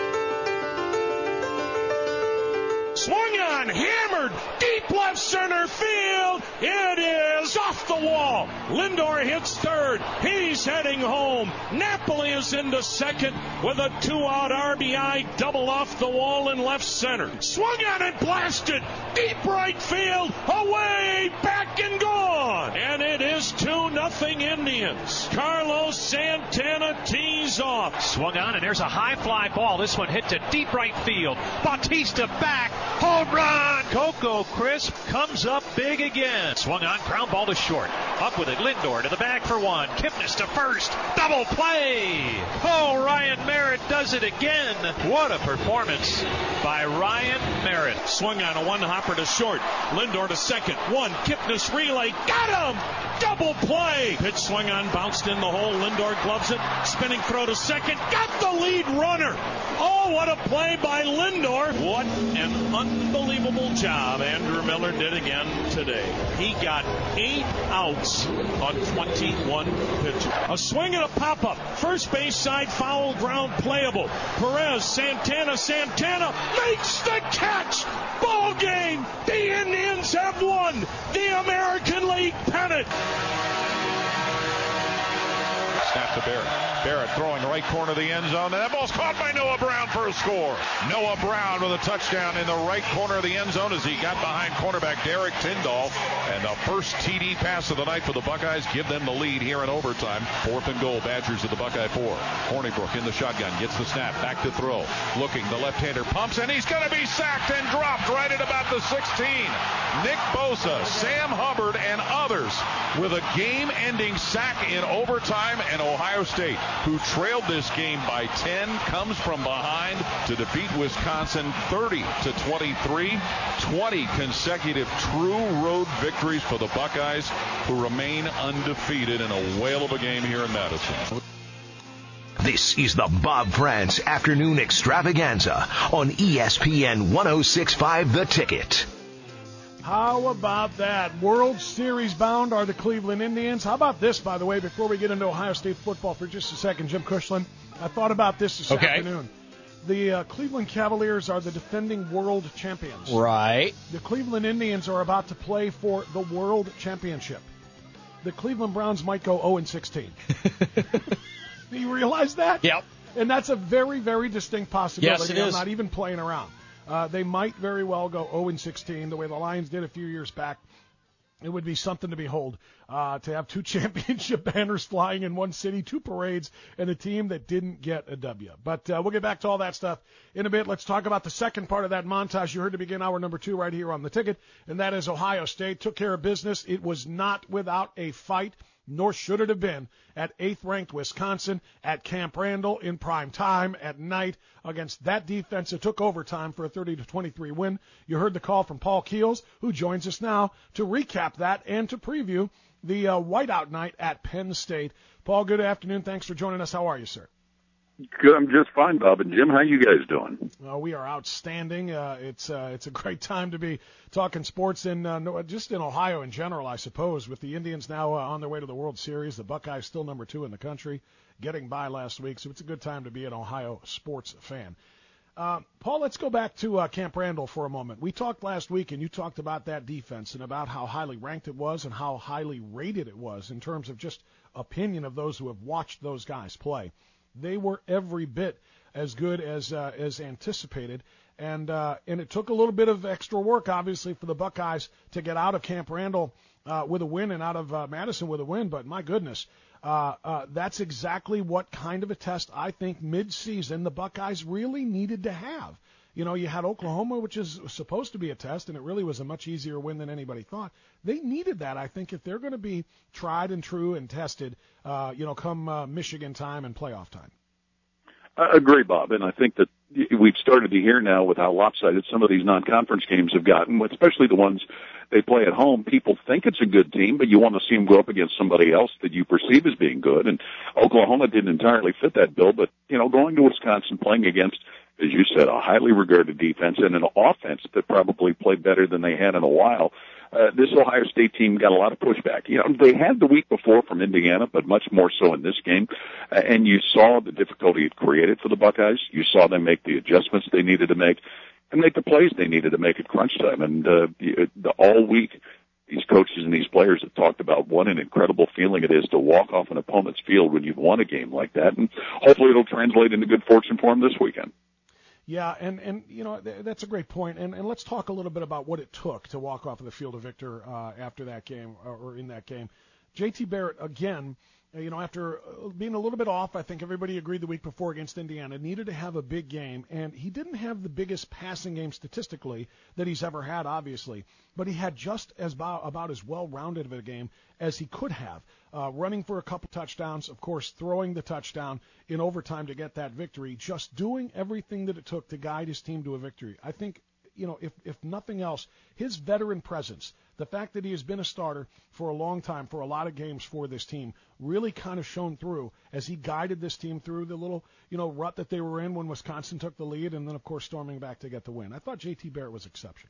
Swung on, hammered, deep left center field. It is off the wall. Lindor hits third. He's heading home. Napoli is into second with a 2-out RBI double off the wall in left center. Swung on and blasted. Deep right field. Away, back and gone. And it is 2-0 Indians. Carlos Santana tees off. Swung on and there's a high fly ball. This one hit to deep right field. Bautista back. Home run! Coco Crisp comes up big again. Swung on, ground ball to short. Up with it, Lindor to the bag for 1. Kipnis to first. Double play! Oh, Ryan Merritt does it again. What a performance by Ryan Merritt. Swung on, a 1-hopper to short. Lindor to second. 1, Kipnis relay. Got him! Double play! Pitch swung on, bounced in the hole. Lindor gloves it. Spinning throw to second. Got the lead runner. Oh, what a play by Lindor. What an unbelievable job Andrew Miller did again today. He got 8 outs on 21 pitches. A swing and a pop-up. First base side foul ground playable. Perez, Santana makes the catch. Ball game. The Indians have won the American League pennant. Snap to Barrett. Barrett throwing right corner of the end zone. And that ball's caught by Noah Brown for a score. Noah Brown with a touchdown in the right corner of the end zone as he got behind cornerback Derek Tyndall. And the first TD pass of the night for the Buckeyes give them the lead here in overtime. 4th and goal, Badgers at the Buckeye 4. Hornibrook in the shotgun, gets the snap, back to throw. Looking, the left-hander pumps, and he's going to be sacked and dropped right at about the 16. Nick Bosa, Sam Hubbard, and others with a game-ending sack in overtime, and Ohio State, who trailed this game by 10, comes from behind to defeat Wisconsin 30-23. 20 consecutive true road victories for the Buckeyes, who remain undefeated in a whale of a game here in Madison. This is the Bob France Afternoon Extravaganza on ESPN 106.5 The Ticket. How about that? World Series bound are the Cleveland Indians. How about this, by the way, before we get into Ohio State football for just a second, Jim Cushlan? I thought about this afternoon. The Cleveland Cavaliers are the defending world champions. Right. The Cleveland Indians are about to play for the world championship. The Cleveland Browns might go 0-16. Do you realize that? Yep. And that's a very, very distinct possibility. Yes, it is. I'm not even playing around. They might very well go 0-16, the way the Lions did a few years back. It would be something to behold, to have 2 championship banners flying in one city, 2 parades, and a team that didn't get a W. But we'll get back to all that stuff in a bit. Let's talk about the second part of that montage you heard to begin hour number 2 right here on The Ticket, and that is Ohio State took care of business. It was not without a fight, nor should it have been, at 8th-ranked Wisconsin at Camp Randall in prime time at night against that defense. It took overtime for a 30-23 win. You heard the call from Paul Keels, who joins us now to recap that and to preview the whiteout night at Penn State. Paul, good afternoon. Thanks for joining us. How are you, sir? Good. I'm just fine, Bob. And Jim, how you guys doing? We are outstanding. It's a great time to be talking sports in just in Ohio in general, I suppose, with the Indians now on their way to the World Series. The Buckeyes still number 2 in the country, getting by last week. So it's a good time to be an Ohio sports fan. Paul, let's go back to Camp Randall for a moment. We talked last week, and you talked about that defense and about how highly ranked it was and how highly rated it was in terms of just opinion of those who have watched those guys play. They were every bit as good as anticipated, and it took a little bit of extra work, obviously, for the Buckeyes to get out of Camp Randall with a win and out of Madison with a win. But my goodness, that's exactly what kind of a test I think mid-season the Buckeyes really needed to have. You know, you had Oklahoma, which is supposed to be a test, and it really was a much easier win than anybody thought. They needed that, I think, if they're going to be tried and true and tested, come Michigan time and playoff time. I agree, Bob, and I think that we've started to hear now with how lopsided some of these non-conference games have gotten, especially the ones they play at home. People think it's a good team, but you want to see them go up against somebody else that you perceive as being good, and Oklahoma didn't entirely fit that bill, but, going to Wisconsin, playing against, as you said, a highly regarded defense and an offense that probably played better than they had in a while. This Ohio State team got a lot of pushback. They had the week before from Indiana, but much more so in this game. And you saw the difficulty it created for the Buckeyes. You saw them make the adjustments they needed to make and make the plays they needed to make at crunch time. And all week, these coaches and these players have talked about what an incredible feeling it is to walk off an opponent's field when you've won a game like that. And hopefully it'll translate into good fortune for them this weekend. Yeah, and that's a great point. And let's talk a little bit about what it took to walk off of the field of victor after that game or in that game. JT Barrett, again, after being a little bit off, I think everybody agreed the week before against Indiana, needed to have a big game. And he didn't have the biggest passing game statistically that he's ever had, obviously. But he had just about as well-rounded of a game as he could have, running for a couple touchdowns, of course, throwing the touchdown in overtime to get that victory, just doing everything that it took to guide his team to a victory. I think, if nothing else, his veteran presence, the fact that he has been a starter for a long time, for a lot of games for this team, really kind of shone through as he guided this team through the little, rut that they were in when Wisconsin took the lead and then, of course, storming back to get the win. I thought JT Barrett was exceptional.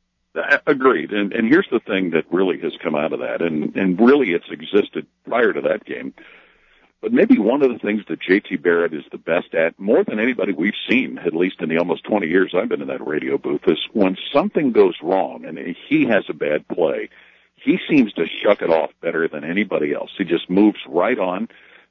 Agreed. And here's the thing that really has come out of that, and really it's existed prior to that game. But maybe one of the things that J.T. Barrett is the best at, more than anybody we've seen, at least in the almost 20 years I've been in that radio booth, is when something goes wrong and he has a bad play, he seems to shuck it off better than anybody else. He just moves right on,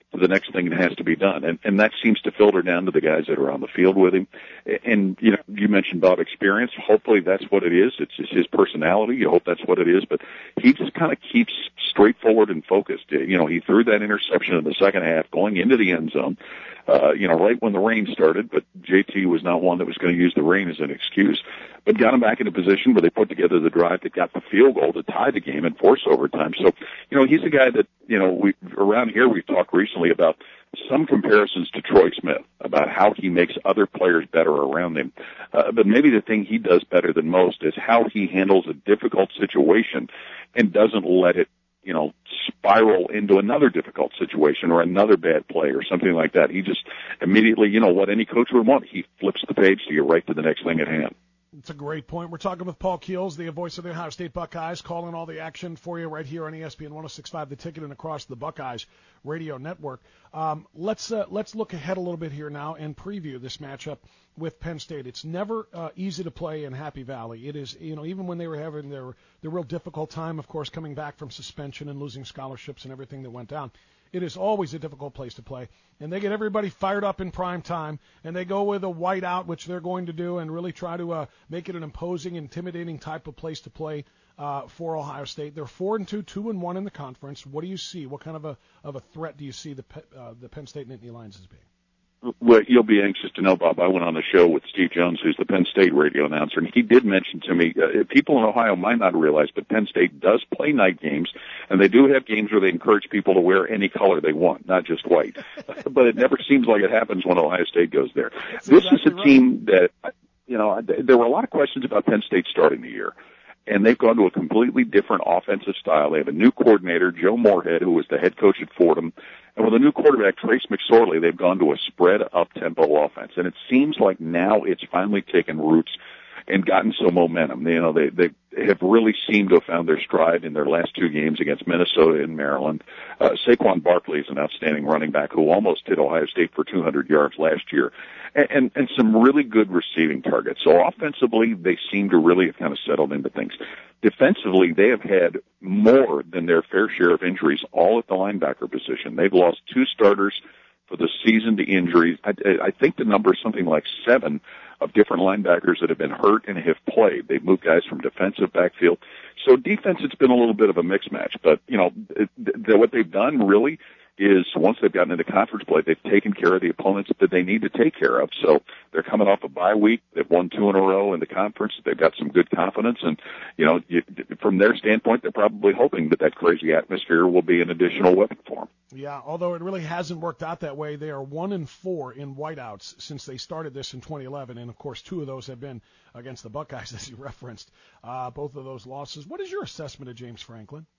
to the next thing that has to be done. And that seems to filter down to the guys that are on the field with him. And, you know, you mentioned Bob experience. Hopefully that's what it is. It's his personality. You hope that's what it is. But he just kind of keeps straightforward and focused. You know, he threw that interception in the second half going into the end zone, you know, right when the rain started. But JT was not one that was going to use the rain as an excuse. But got him back in a position where they put together the drive that got the field goal to tie the game and force overtime. So, you know, he's a guy that, you know, around here we've talked recently about some comparisons to Troy Smith, about how he makes other players better around him. But maybe the thing he does better than most is how he handles a difficult situation and doesn't let it, you know, spiral into another difficult situation or another bad play or something like that. He just immediately, you know, what any coach would want, he flips the page to get right to the next thing at hand. It's a great point. We're talking with Paul Keels, the voice of the Ohio State Buckeyes, calling all the action for you right here on ESPN 106.5 The Ticket and across the Buckeyes radio network. Let's look ahead a little bit here now and preview this matchup with Penn State. It's never easy to play in Happy Valley. It is, you know, even when they were having their real difficult time, of course, coming back from suspension and losing scholarships and everything that went down. It is always a difficult place to play, and they get everybody fired up in prime time, and they go with a whiteout, which they're going to do, and really try to make it an imposing, intimidating type of place to play for Ohio State. They're 4-2, 2-1 in the conference. What do you see? What kind of a threat do you see the Penn State Nittany Lions as being? Well, you'll be anxious to know, Bob. I went on a show with Steve Jones, who's the Penn State radio announcer, and he did mention to me, people in Ohio might not realize, but Penn State does play night games, and they do have games where they encourage people to wear any color they want, not just white. But it never seems like it happens when Ohio State goes there. This is a team that, you know, there were a lot of questions about Penn State starting the year. And they've gone to a completely different offensive style. They have a new coordinator, Joe Moorhead, who was the head coach at Fordham. And with a new quarterback, Trace McSorley, they've gone to a spread up-tempo offense. And it seems like now it's finally taken roots and gotten some momentum. You know, they have really seemed to have found their stride in their last two games against Minnesota and Maryland. Saquon Barkley is an outstanding running back who almost hit Ohio State for 200 yards last year. And some really good receiving targets. So offensively, they seem to really have kind of settled into things. Defensively, they have had more than their fair share of injuries, all at the linebacker position. They've lost two starters for the season to injuries. I think the number is something like 7 of different linebackers that have been hurt and have played. They've moved guys from defensive backfield. So defense, it's been a little bit of a mixed match. But, you know, what they've done really is once they've gotten into conference play, they've taken care of the opponents that they need to take care of. So they're coming off a bye week. They've won 2 in a row in the conference. They've got some good confidence. And, you know, from their standpoint, they're probably hoping that crazy atmosphere will be an additional weapon for them. Yeah, although it really hasn't worked out that way. They are 1-4 in whiteouts since they started this in 2011. And, of course, 2 of those have been against the Buckeyes, as you referenced, both of those losses. What is your assessment of James Franklin?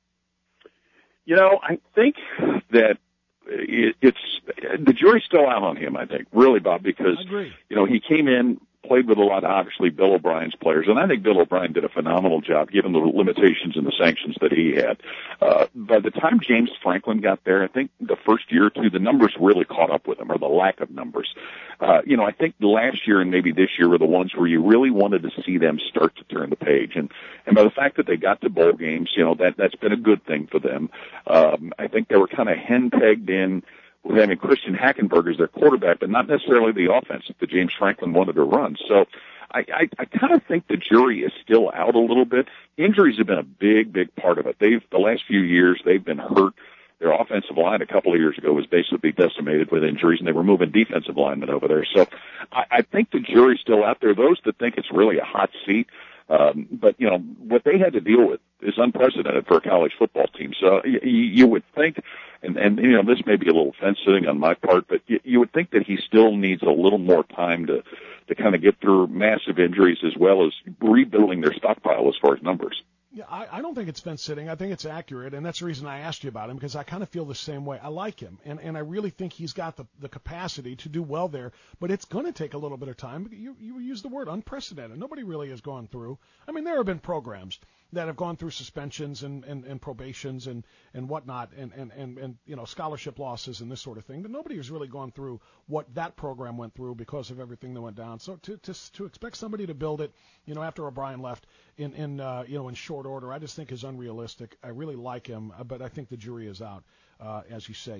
You know, I think that it's the jury's still out on him, I think, really, Bob, because, you know, he came in, played with a lot of, obviously, Bill O'Brien's players, and I think Bill O'Brien did a phenomenal job given the limitations and the sanctions that he had. By the time James Franklin got there, I think the first year or two, the numbers really caught up with him, or the lack of numbers. You know, I think last year and maybe this year were the ones where you really wanted to see them start to turn the page. And by the fact that they got to bowl games, you know, that's been a good thing for them. I think they were kind of henpegged in with having Christian Hackenberg as their quarterback, but not necessarily the offense that James Franklin wanted to run. So I kind of think the jury is still out a little bit. Injuries have been a big, big part of it. The last few years, they've been hurt. Their offensive line a couple of years ago was basically decimated with injuries, and they were moving defensive linemen over there. So I think the jury's still out there. Those that think it's really a hot seat, but, you know, what they had to deal with is unprecedented for a college football team. So you would think, and you know, this may be a little fence-sitting on my part, but you would think that he still needs a little more time to kind of get through massive injuries as well as rebuilding their stockpile as far as numbers. Yeah, I don't think it's fence-sitting. I think it's accurate, and that's the reason I asked you about him, because I kind of feel the same way. I like him, and I really think he's got the capacity to do well there, but it's going to take a little bit of time. You use the word unprecedented. Nobody really has gone through. I mean, there have been programs that have gone through suspensions and probations and whatnot and you know, scholarship losses and this sort of thing, but nobody has really gone through what that program went through because of everything that went down. So to expect somebody to build it, you know, after O'Brien left in you know, in short order, I just think is unrealistic. I really like him, but I think the jury is out, as you say.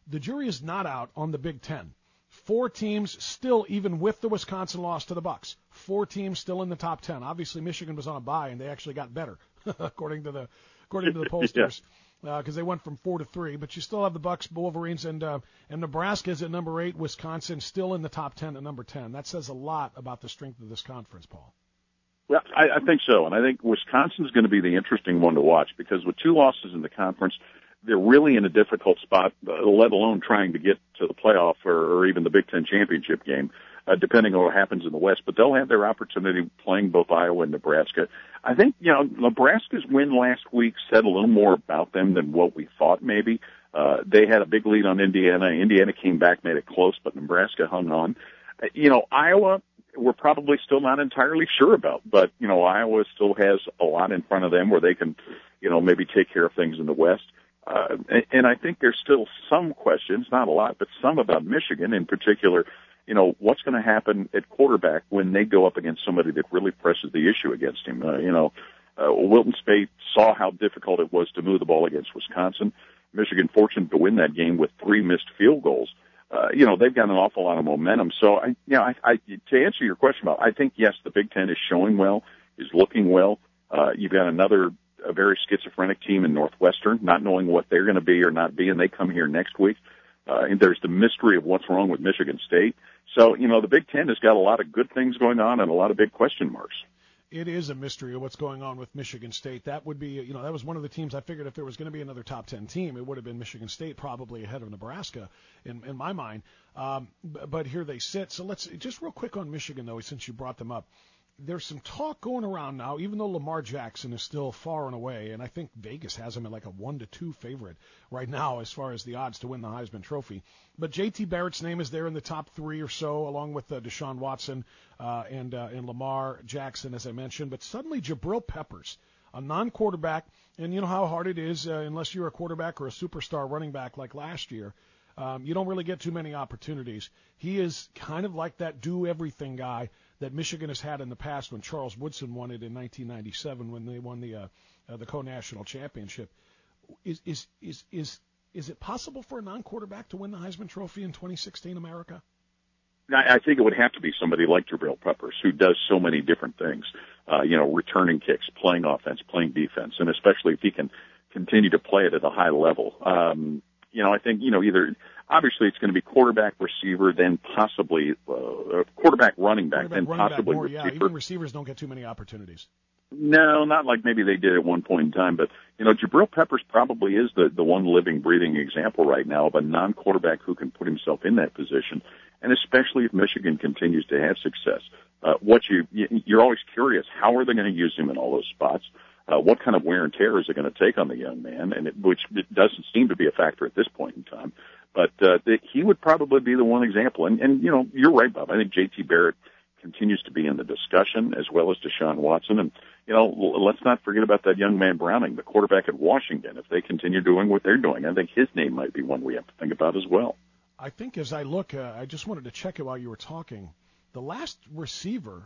the jury is not out on the Big Ten. 4 teams still, even with the Wisconsin loss to the Bucks, 4 teams still in the top 10. Obviously, Michigan was on a bye, and they actually got better, according to the pollsters, because they went from 4 to 3. But you still have the Bucks, Wolverines, and Nebraska is at number 8. Wisconsin still in the top 10 at number 10. That says a lot about the strength of this conference, Paul. Well, I think so, and I think Wisconsin's going to be the interesting one to watch because with 2 losses in the conference, they're really in a difficult spot, let alone trying to get to the playoff or even the Big Ten championship game, depending on what happens in the West. But they'll have their opportunity playing both Iowa and Nebraska. I think, Nebraska's win last week said a little more about them than what we thought maybe. They had a big lead on Indiana. Indiana came back, made it close, but Nebraska hung on. Iowa, we're probably still not entirely sure about, but, Iowa still has a lot in front of them where they can, maybe take care of things in the West. And I think there's still some questions, not a lot, but some about Michigan in particular. What's going to happen at quarterback when they go up against somebody that really presses the issue against him? Wilton Speight saw how difficult it was to move the ball against Wisconsin. Michigan fortunate to win that game with 3 missed field goals. They've got an awful lot of momentum. So I to answer your question about, I think yes, the Big Ten is showing well, is looking well. You've got a very schizophrenic team in Northwestern, not knowing what they're going to be or not be, and they come here next week. And there's the mystery of what's wrong with Michigan State. So, the Big Ten has got a lot of good things going on and a lot of big question marks. It is a mystery of what's going on with Michigan State. That would be, that was one of the teams I figured if there was going to be another top 10 team, it would have been Michigan State, probably ahead of Nebraska in my mind. But here they sit. So let's just real quick on Michigan, though, since you brought them up. There's some talk going around now, even though Lamar Jackson is still far and away, and I think Vegas has him at like a 1-2 favorite right now as far as the odds to win the Heisman Trophy. But J.T. Barrett's name is there in the top 3 or so, along with Deshaun Watson and Lamar Jackson, as I mentioned. But suddenly Jabril Peppers, a non-quarterback, and you know how hard it is unless you're a quarterback or a superstar running back like last year. You don't really get too many opportunities. He is kind of like that do-everything guy that Michigan has had in the past when Charles Woodson won it in 1997 when they won the co-national championship. Is it possible for a non-quarterback to win the Heisman Trophy in 2016 America? I think it would have to be somebody like Jabril Peppers, who does so many different things, returning kicks, playing offense, playing defense, and especially if he can continue to play it at a high level. I think, either obviously it's going to be quarterback, receiver, then possibly quarterback, running back, then possibly more, receiver. Yeah, even receivers don't get too many opportunities. No, not like maybe they did at one point in time, but, Jabril Peppers probably is the one living, breathing example right now of a non-quarterback who can put himself in that position, and especially if Michigan continues to have success. You're always curious, how are they going to use him in all those spots? What kind of wear and tear is it going to take on the young man? Which doesn't seem to be a factor at this point in time. But he would probably be the one example. And you're right, Bob. I think J.T. Barrett continues to be in the discussion, as well as Deshaun Watson. And, let's not forget about that young man Browning, the quarterback at Washington. If they continue doing what they're doing, I think his name might be one we have to think about as well. I think as I look, I just wanted to check it while you were talking. The last receiver,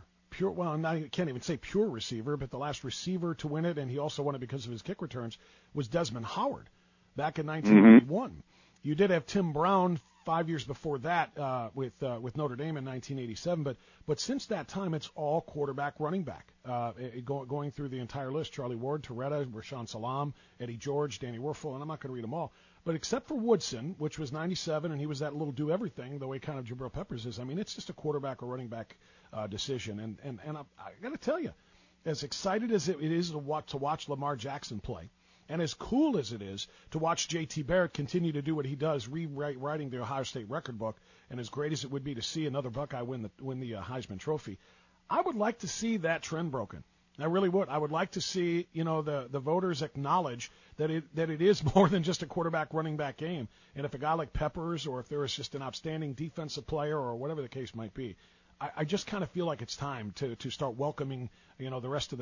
I can't even say pure receiver, but the last receiver to win it, and he also won it because of his kick returns, was Desmond Howard back in 1981. Mm-hmm. You did have Tim Brown 5 years before that with Notre Dame in 1987, but since that time it's all quarterback, running back. Going through the entire list: Charlie Ward, Torretta, Rashaan Salam, Eddie George, Danny Werfel, and I'm not going to read them all. But except for Woodson, which was 97, and he was that little do-everything, the way kind of Jabril Peppers is, I mean, it's just a quarterback or running back decision. And I got to tell you, as excited as it is to watch Lamar Jackson play, and as cool as it is to watch J.T. Barrett continue to do what he does, rewriting the Ohio State record book, and as great as it would be to see another Buckeye win the Heisman Trophy, I would like to see that trend broken. I really would. I would like to see, the voters acknowledge that it is more than just a quarterback running back game. And if a guy like Peppers, or if there is just an outstanding defensive player, or whatever the case might be, I just kind of feel like it's time to start welcoming, the rest of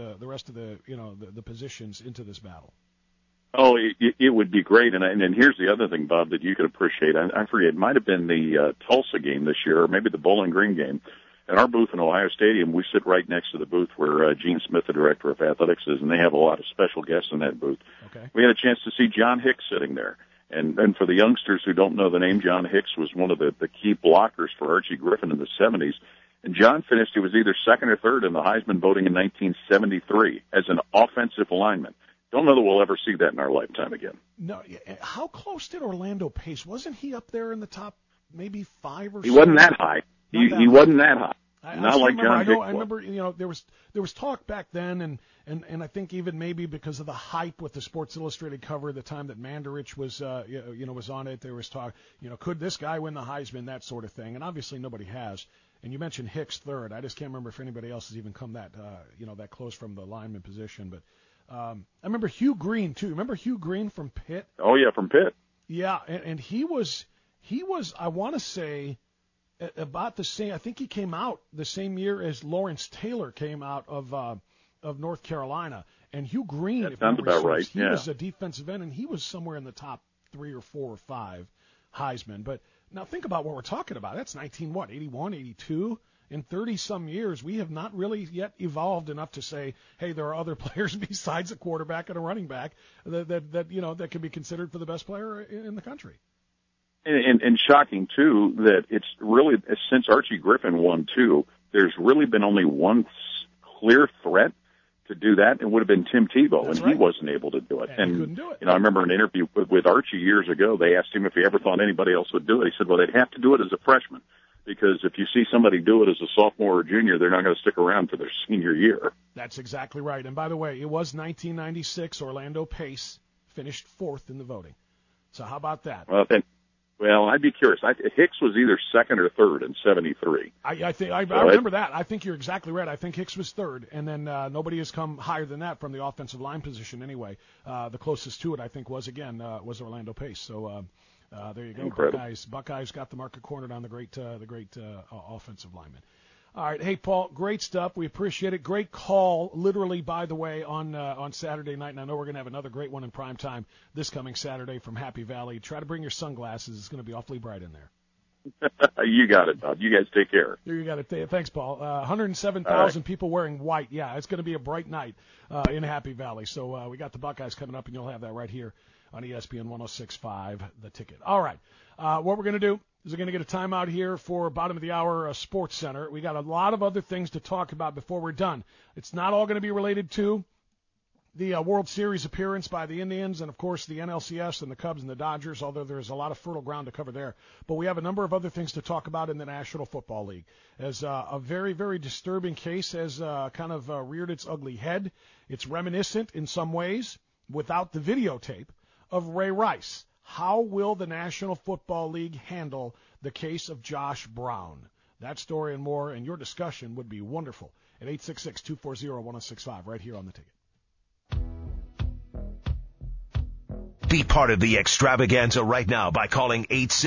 the positions into this battle. Oh, it would be great. And here's the other thing, Bob, that you could appreciate. I forget, it might have been the Tulsa game this year, or maybe the Bowling Green game. At our booth in Ohio Stadium, we sit right next to the booth where Gene Smith, the director of athletics, is, and they have a lot of special guests in that booth. Okay. We had a chance to see John Hicks sitting there. And for the youngsters who don't know the name, John Hicks was one of the key blockers for Archie Griffin in the 70s. And John finished, he was either second or third in the Heisman voting in 1973 as an offensive lineman. Don't know that we'll ever see that in our lifetime again. No, how close did Orlando Pace? Wasn't he up there in the top maybe 5 or so? He wasn't that high. He wasn't that high. Not like John Hicks. I remember, there was talk back then, and I think even maybe because of the hype with the Sports Illustrated cover, the time that Mandarich was, was on it, there was talk, could this guy win the Heisman, that sort of thing, and obviously nobody has. And you mentioned Hicks third. I just can't remember if anybody else has even come that close from the lineman position. But I remember Hugh Green too. Remember Hugh Green from Pitt? Oh yeah, from Pitt. Yeah, and he was I want to say about the same. I think he came out the same year as Lawrence Taylor came out of North Carolina. And Hugh Green, that sounds about right. He was a defensive end, and he was somewhere in the top 3 or 4 or 5 Heisman. But now think about what we're talking about. That's 81, 82. In 30-some years, we have not really yet evolved enough to say, hey, there are other players besides a quarterback and a running back that can be considered for the best player in the country. And shocking, too, that it's really, since Archie Griffin won 2, there's really been only one clear threat to do that. It would have been Tim Tebow, That's and right. He wasn't able to do it. And he couldn't do it. I remember an interview with Archie years ago. They asked him if he ever thought anybody else would do it. He said, well, they'd have to do it as a freshman, because if you see somebody do it as a sophomore or junior, they're not going to stick around for their senior year. That's exactly right. And by the way, it was 1996. Orlando Pace finished 4th in the voting. So how about that? Well, I'd be curious. Hicks was either second or third in 73. I remember that. I think you're exactly right. I think Hicks was 3rd, and then nobody has come higher than that from the offensive line position anyway. The closest to it, I think, was Orlando Pace. So there you go. Incredible. Buckeyes got the market cornered on the great offensive lineman. All right, hey Paul, great stuff. We appreciate it. Great call, literally, by the way, on Saturday night, and I know we're going to have another great one in prime time this coming Saturday from Happy Valley. Try to bring your sunglasses; it's going to be awfully bright in there. You got it, Bob. You guys take care. You got it. Thanks, Paul. 107,000 people wearing white. Yeah, it's going to be a bright night in Happy Valley. So we got the Buckeyes coming up, and you'll have that right here on ESPN 106.5, The Ticket. All right, what we're going to do is we're going to get a timeout here for bottom of the hour Sports Center. We got a lot of other things to talk about before we're done. It's not all going to be related to the World Series appearance by the Indians and, of course, the NLCS and the Cubs and the Dodgers, although there's a lot of fertile ground to cover there. But we have a number of other things to talk about in the National Football League. As a very, very disturbing case has kind of reared its ugly head. It's reminiscent in some ways, without the videotape, of Ray Rice. How will the National Football League handle the case of Josh Brown? That story and more, and your discussion would be wonderful at 866-240-1065 right here on The Ticket. Be part of the extravaganza right now by calling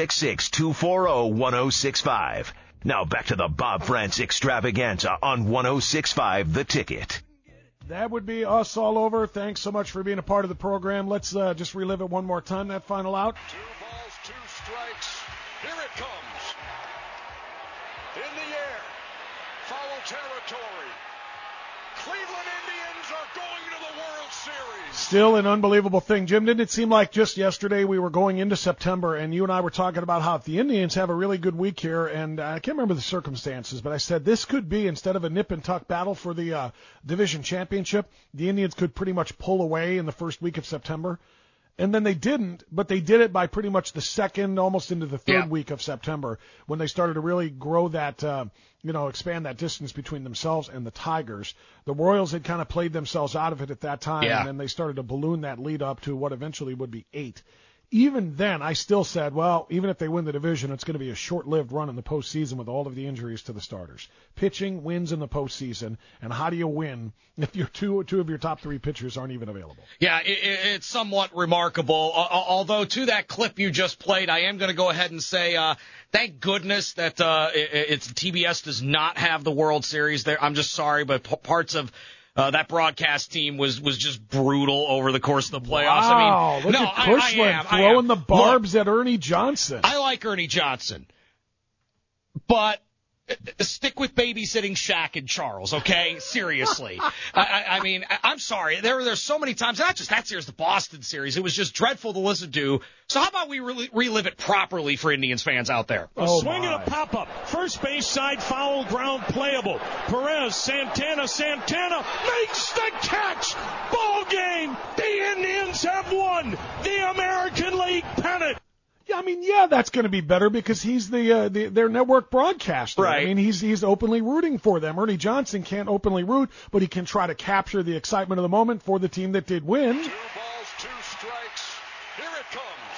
866-240-1065. Now back to the Bob France extravaganza on 106.5 The Ticket. That would be us all over. Thanks so much for being a part of the program. Let's just relive it one more time, that final out. 2 balls, 2 strikes. Here it comes. In the air. Foul territory. Cleveland Indians are going to the World Series. Still an unbelievable thing. Jim, didn't it seem like just yesterday we were going into September and you and I were talking about how if the Indians have a really good week here, and I can't remember the circumstances, but I said this could be, instead of a nip and tuck battle for the division championship, the Indians could pretty much pull away in the first week of September. And then they didn't, but they did it by pretty much the second, almost into the third week of September, when they started to really grow that, expand that distance between themselves and the Tigers. The Royals had kind of played themselves out of it at that time, and then they started to balloon that lead up to what eventually would be 8. Even then, I still said, well, even if they win the division, it's going to be a short-lived run in the postseason with all of the injuries to the starters. Pitching wins in the postseason, and how do you win if your two of your top 3 pitchers aren't even available? Yeah, it's somewhat remarkable. Although to that clip you just played, I am going to go ahead and say thank goodness that TBS does not have the World Series there. I'm just sorry, but parts of that broadcast team was just brutal over the course of the playoffs. Wow, I mean, look at Cushman throwing the barbs at Ernie Johnson. I like Ernie Johnson, but stick with babysitting Shaq and Charles, okay? Seriously. I mean, I'm sorry. There's so many times, not just that series, the Boston series, it was just dreadful to listen to. So how about we relive it properly for Indians fans out there? A swing and a pop-up. First base side foul ground playable. Perez, Santana makes the catch. Ball game. The Indians have won the American League pennant. Yeah, I mean, that's going to be better because he's their network broadcaster. Right. I mean, he's openly rooting for them. Ernie Johnson can't openly root, but he can try to capture the excitement of the moment for the team that did win. 2 balls, 2 strikes. Here it comes.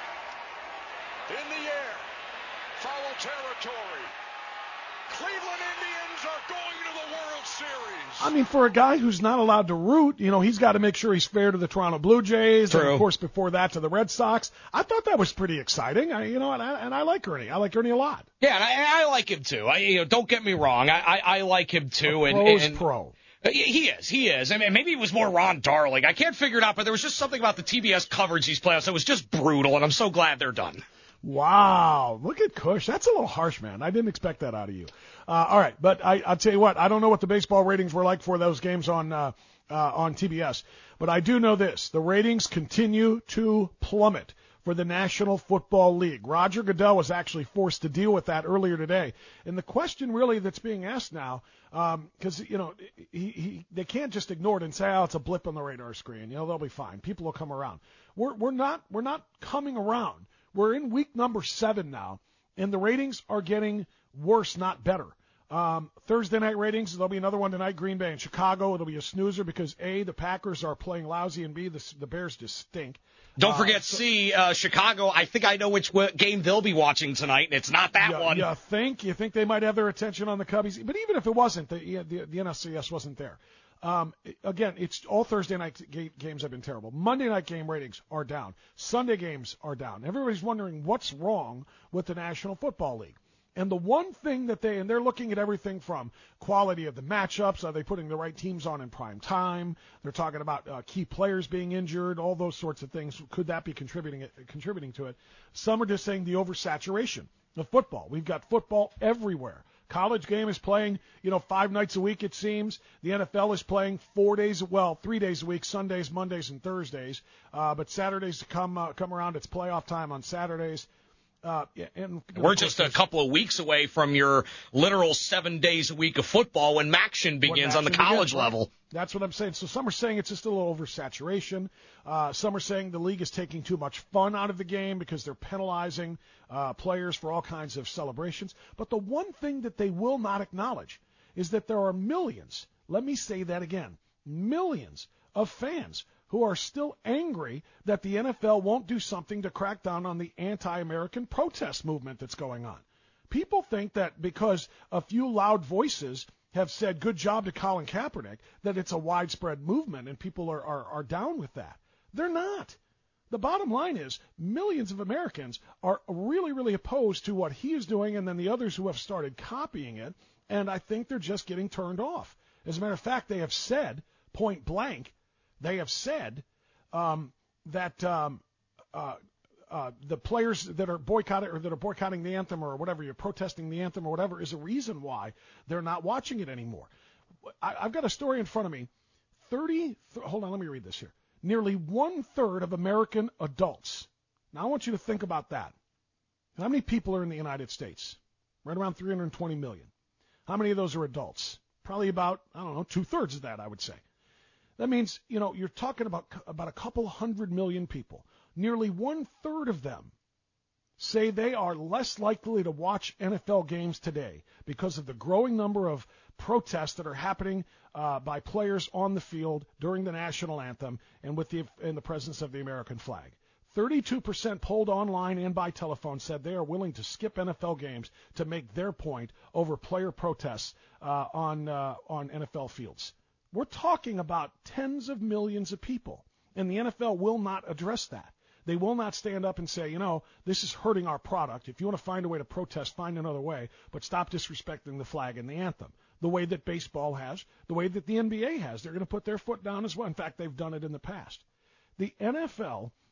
In the air. Foul territory. Cleveland Indians are going to the World Series. I mean, for a guy who's not allowed to root, he's got to make sure he's fair to the Toronto Blue Jays. True. And, of course, before that to the Red Sox. I thought that was pretty exciting. And I like Ernie. I like Ernie a lot. Yeah, and I like him too. Don't get me wrong. I like him too. And pro. He is. I mean, maybe it was more Ron Darling. I can't figure it out, but there was just something about the TBS coverage these playoffs that was just brutal, and I'm so glad they're done. Wow, look at Kush. That's a little harsh, man. I didn't expect that out of you. All right, but I'll tell you what. I don't know what the baseball ratings were like for those games on TBS, but I do know this. The ratings continue to plummet for the National Football League. Roger Goodell was actually forced to deal with that earlier today. And the question really that's being asked now, because, they can't just ignore it and say, it's a blip on the radar screen. They'll be fine. People will come around. We're not coming around. We're in week number 7 now, and the ratings are getting worse, not better. Thursday night ratings, there'll be another one tonight, Green Bay and Chicago. It'll be a snoozer because, A, the Packers are playing lousy, and B, the Bears just stink. Don't forget, Chicago, I think I know which game they'll be watching tonight, and it's not that one. You think they might have their attention on the Cubbies? But even if it wasn't, the NLCS wasn't there. Again, it's all Thursday night games have been terrible. Monday night game ratings are down. Sunday games are down. Everybody's wondering what's wrong with the National Football League. And the one thing they're looking at everything from quality of the matchups, are they putting the right teams on in prime time? They're talking about key players being injured, all those sorts of things. Could that be contributing to it? Some are just saying the oversaturation of football. We've got football everywhere. College game is playing, 5 nights a week, it seems. The NFL is playing 3 days a week, Sundays, Mondays, and Thursdays. But Saturdays come around, it's playoff time on Saturdays. And we're just a couple of weeks away from your literal 7 days a week of football when MACtion begins on the college level. That's what I'm saying. So some are saying it's just a little oversaturation. Some are saying the league is taking too much fun out of the game because they're penalizing players for all kinds of celebrations. But the one thing that they will not acknowledge is that there are millions, let me say that again, millions of fans who are still angry that the NFL won't do something to crack down on the anti-American protest movement that's going on. People think that because a few loud voices have said good job to Colin Kaepernick, that it's a widespread movement and people are down with that. They're not. The bottom line is millions of Americans are really, really opposed to what he is doing, and then the others who have started copying it, and I think they're just getting turned off. As a matter of fact, they have said, point blank, they have said that the players that are boycotting the anthem or whatever, you're protesting the anthem or whatever, is a reason why they're not watching it anymore. I've got a story in front of me. Hold on, let me read this here. Nearly 1/3 of American adults. Now I want you to think about that. How many people are in the United States? Right around 320 million. How many of those are adults? Probably about, 2/3 of that, I would say. That means, you're talking about a couple 100 million people. Nearly 1/3 of them say they are less likely to watch NFL games today because of the growing number of protests that are happening by players on the field during the national anthem and in the presence of the American flag. 32% polled online and by telephone said they are willing to skip NFL games to make their point over player protests on NFL fields. We're talking about tens of millions of people, and the NFL will not address that. They will not stand up and say, this is hurting our product. If you want to find a way to protest, find another way, but stop disrespecting the flag and the anthem, the way that baseball has, the way that the NBA has. They're going to put their foot down as well. In fact, they've done it in the past. The NFL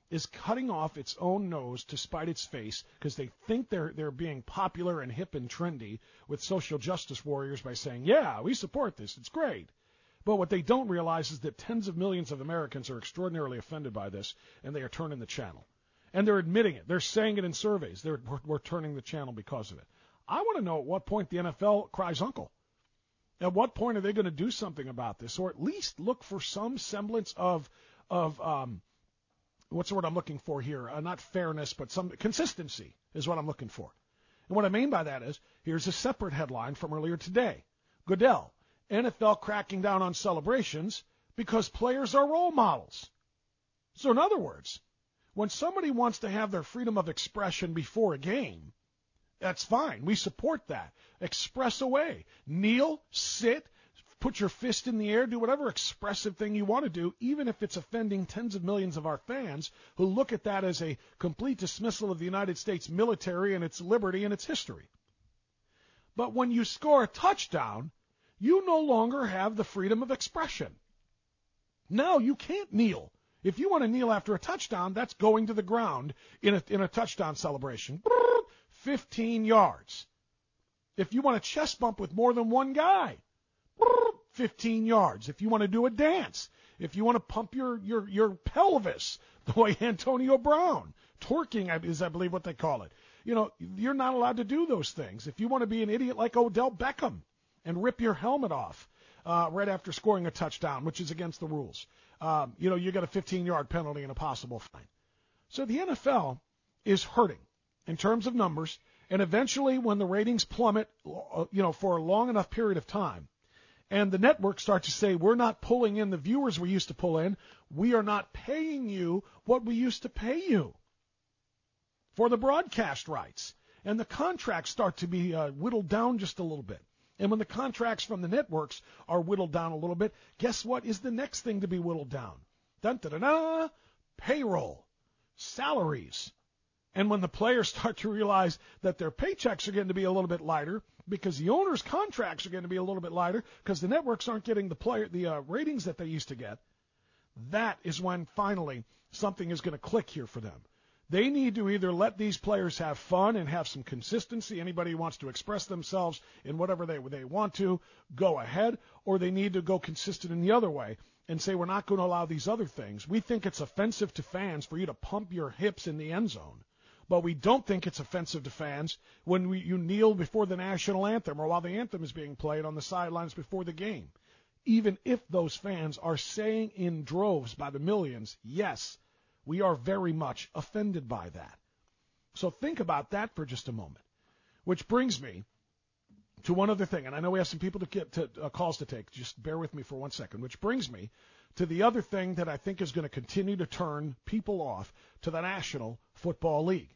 is cutting off its own nose to spite its face because they think they're being popular and hip and trendy with social justice warriors by saying, yeah, we support this, it's great. But what they don't realize is that tens of millions of Americans are extraordinarily offended by this, and they are turning the channel. And they're admitting it. They're saying it in surveys. We're turning the channel because of it. I want to know at what point the NFL cries uncle. At what point are they going to do something about this, or at least look for some semblance of what's the word I'm looking for here? Not fairness, but some consistency is what I'm looking for. And what I mean by that is, here's a separate headline from earlier today. Goodell, NFL cracking down on celebrations because players are role models. So in other words, when somebody wants to have their freedom of expression before a game, that's fine. We support that. Express away. Kneel, sit, put your fist in the air, do whatever expressive thing you want to do, even if it's offending tens of millions of our fans who look at that as a complete dismissal of the United States military and its liberty and its history. But when you score a touchdown, you no longer have the freedom of expression. Now you can't kneel. If you want to kneel after a touchdown, that's going to the ground in a touchdown celebration. 15 yards. If you want a chest bump with more than one guy, 15 yards. If you want to do a dance, if you want to pump your pelvis the way Antonio Brown, twerking is I believe what they call it. You know, you're not allowed to do those things. If you want to be an idiot like Odell Beckham and rip your helmet off right after scoring a touchdown, which is against the rules, you got a 15-yard penalty and a possible fine. So the NFL is hurting in terms of numbers, and eventually when the ratings plummet, for a long enough period of time, and the networks start to say, we're not pulling in the viewers we used to pull in, we are not paying you what we used to pay you for the broadcast rights, and the contracts start to be whittled down just a little bit. And when the contracts from the networks are whittled down a little bit, guess what is the next thing to be whittled down? Dun-da-da-da, payroll, salaries. And when the players start to realize that their paychecks are getting to be a little bit lighter because the owners' contracts are going to be a little bit lighter because the networks aren't getting the ratings that they used to get, that is when finally something is going to click here for them. They need to either let these players have fun and have some consistency. Anybody who wants to express themselves in whatever they want to, go ahead, or they need to go consistent in the other way and say we're not going to allow these other things. We think it's offensive to fans for you to pump your hips in the end zone. But we don't think it's offensive to fans when you kneel before the national anthem or while the anthem is being played on the sidelines before the game. Even if those fans are saying in droves by the millions, yes, we are very much offended by that. So think about that for just a moment. Which brings me to one other thing, and I know we have some people to get to calls to take. Just bear with me for 1 second. Which brings me to the other thing that I think is going to continue to turn people off to the National Football League.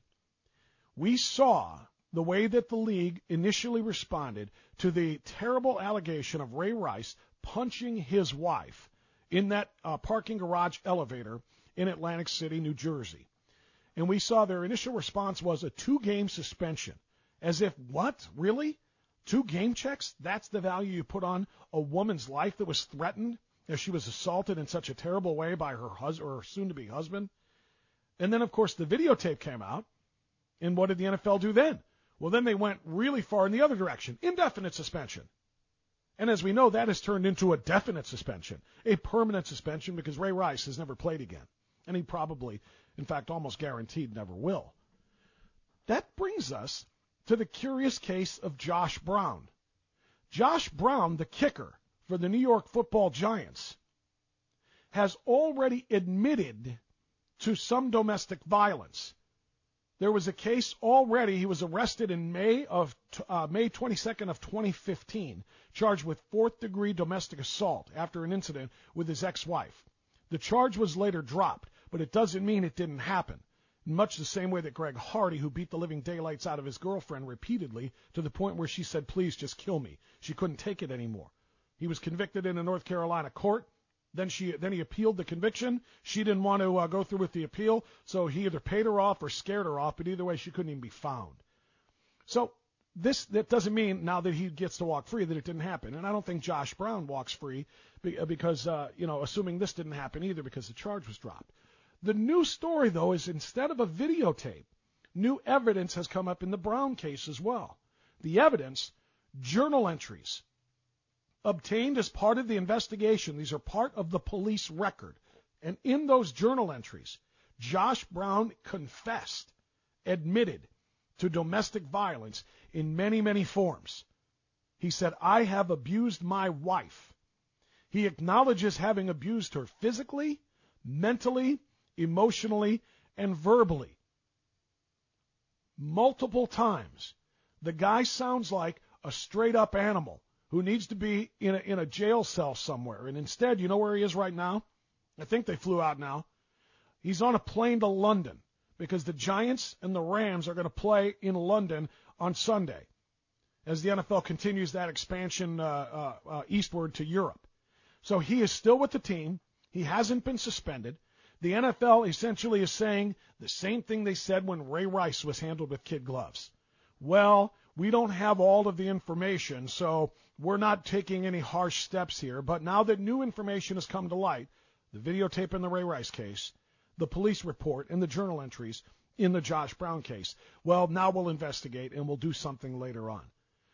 We saw the way that the league initially responded to the terrible allegation of Ray Rice punching his wife in that parking garage elevator in Atlantic City, New Jersey. And we saw their initial response was a 2-game suspension. As if, what? Really? 2 game checks? That's the value you put on a woman's life that was threatened as she was assaulted in such a terrible way by her husband or soon-to-be husband? And then, of course, the videotape came out. And what did the NFL do then? Well, then they went really far in the other direction. Indefinite suspension. And as we know, that has turned into a definite suspension, a permanent suspension, because Ray Rice has never played again. And he probably, in fact, almost guaranteed never will. That brings us to the curious case of Josh Brown. Josh Brown, the kicker for the New York Football Giants, has already admitted to some domestic violence. There was a case already. He was arrested in May 22nd of 2015, charged with 4th-degree domestic assault after an incident with his ex-wife. The charge was later dropped, but it doesn't mean it didn't happen. In much the same way that Greg Hardy, who beat the living daylights out of his girlfriend repeatedly to the point where she said, please just kill me. She couldn't take it anymore. He was convicted in a North Carolina court. Then he appealed the conviction. She didn't want to go through with the appeal, so he either paid her off or scared her off, but either way, she couldn't even be found. So that doesn't mean now that he gets to walk free that it didn't happen. And I don't think Josh Brown walks free because, assuming this didn't happen either because the charge was dropped. The new story, though, is instead of a videotape, new evidence has come up in the Brown case as well. The evidence, journal entries obtained as part of the investigation. These are part of the police record. And in those journal entries, Josh Brown confessed, admitted to domestic violence in many, many forms. He said, I have abused my wife. He acknowledges having abused her physically, mentally, emotionally, and verbally. Multiple times. The guy sounds like a straight-up animal who needs to be in a jail cell somewhere. And instead, you know where he is right now? I think they flew out now. He's on a plane to London because the Giants and the Rams are going to play in London on Sunday as the NFL continues that expansion eastward to Europe. So he is still with the team. He hasn't been suspended. The NFL essentially is saying the same thing they said when Ray Rice was handled with kid gloves. Well, we don't have all of the information, so we're not taking any harsh steps here. But now that new information has come to light, the videotape in the Ray Rice case, the police report, and the journal entries in the Josh Brown case, well, now we'll investigate and we'll do something later on.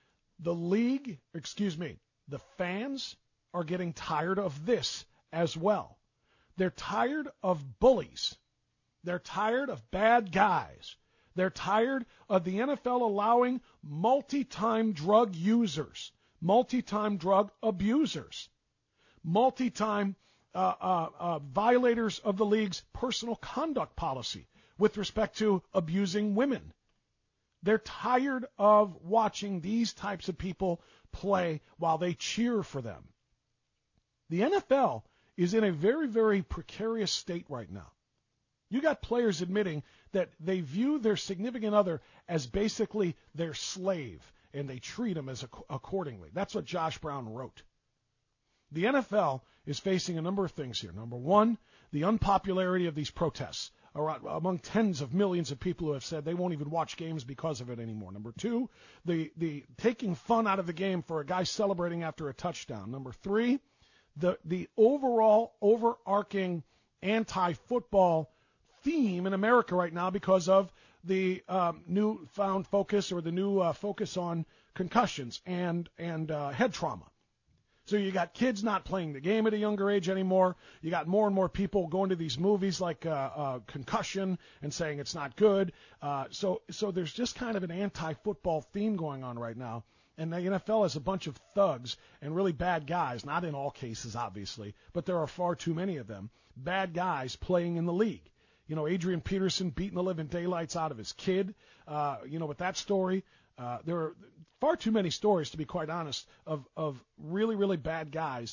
The fans are getting tired of this as well. They're tired of bullies. They're tired of bad guys. They're tired of the NFL allowing multi-time drug users, multi-time drug abusers, multi-time violators of the league's personal conduct policy with respect to abusing women. They're tired of watching these types of people play while they cheer for them. The NFL is in a very, very precarious state right now. You got players admitting that they view their significant other as basically their slave, and they treat them as accordingly. That's what Josh Brown wrote. The NFL is facing a number of things here. Number one, the unpopularity of these protests among tens of millions of people who have said they won't even watch games because of it anymore. Number two, the taking fun out of the game for a guy celebrating after a touchdown. Number three, the overall overarching anti-football theme in America right now because of the newfound focus or the new focus on concussions and head trauma. So you got kids not playing the game at a younger age anymore. You got more and more people going to these movies like Concussion and saying it's not good. So there's just kind of an anti-football theme going on right now. And the NFL has a bunch of thugs and really bad guys, not in all cases, obviously, but there are far too many of them, bad guys playing in the league. You know, Adrian Peterson beating the living daylights out of his kid, with that story. There are far too many stories, to be quite honest, of really, really bad guys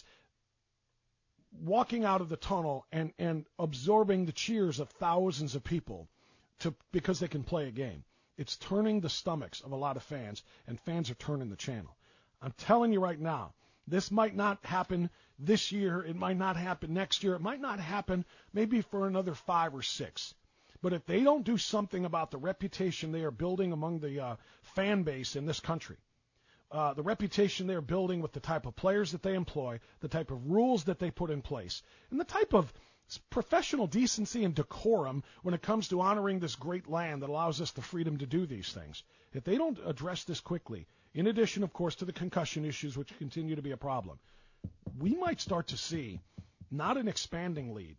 walking out of the tunnel and absorbing the cheers of thousands of people because they can play a game. It's turning the stomachs of a lot of fans, and fans are turning the channel. I'm telling you right now, this might not happen this year. It might not happen next year. It might not happen maybe for another 5 or 6. But if they don't do something about the reputation they are building among the fan base in this country, the reputation they are building with the type of players that they employ, the type of rules that they put in place, and the type of professional decency and decorum when it comes to honoring this great land that allows us the freedom to do these things. If they don't address this quickly, in addition, of course, to the concussion issues, which continue to be a problem, we might start to see not an expanding league.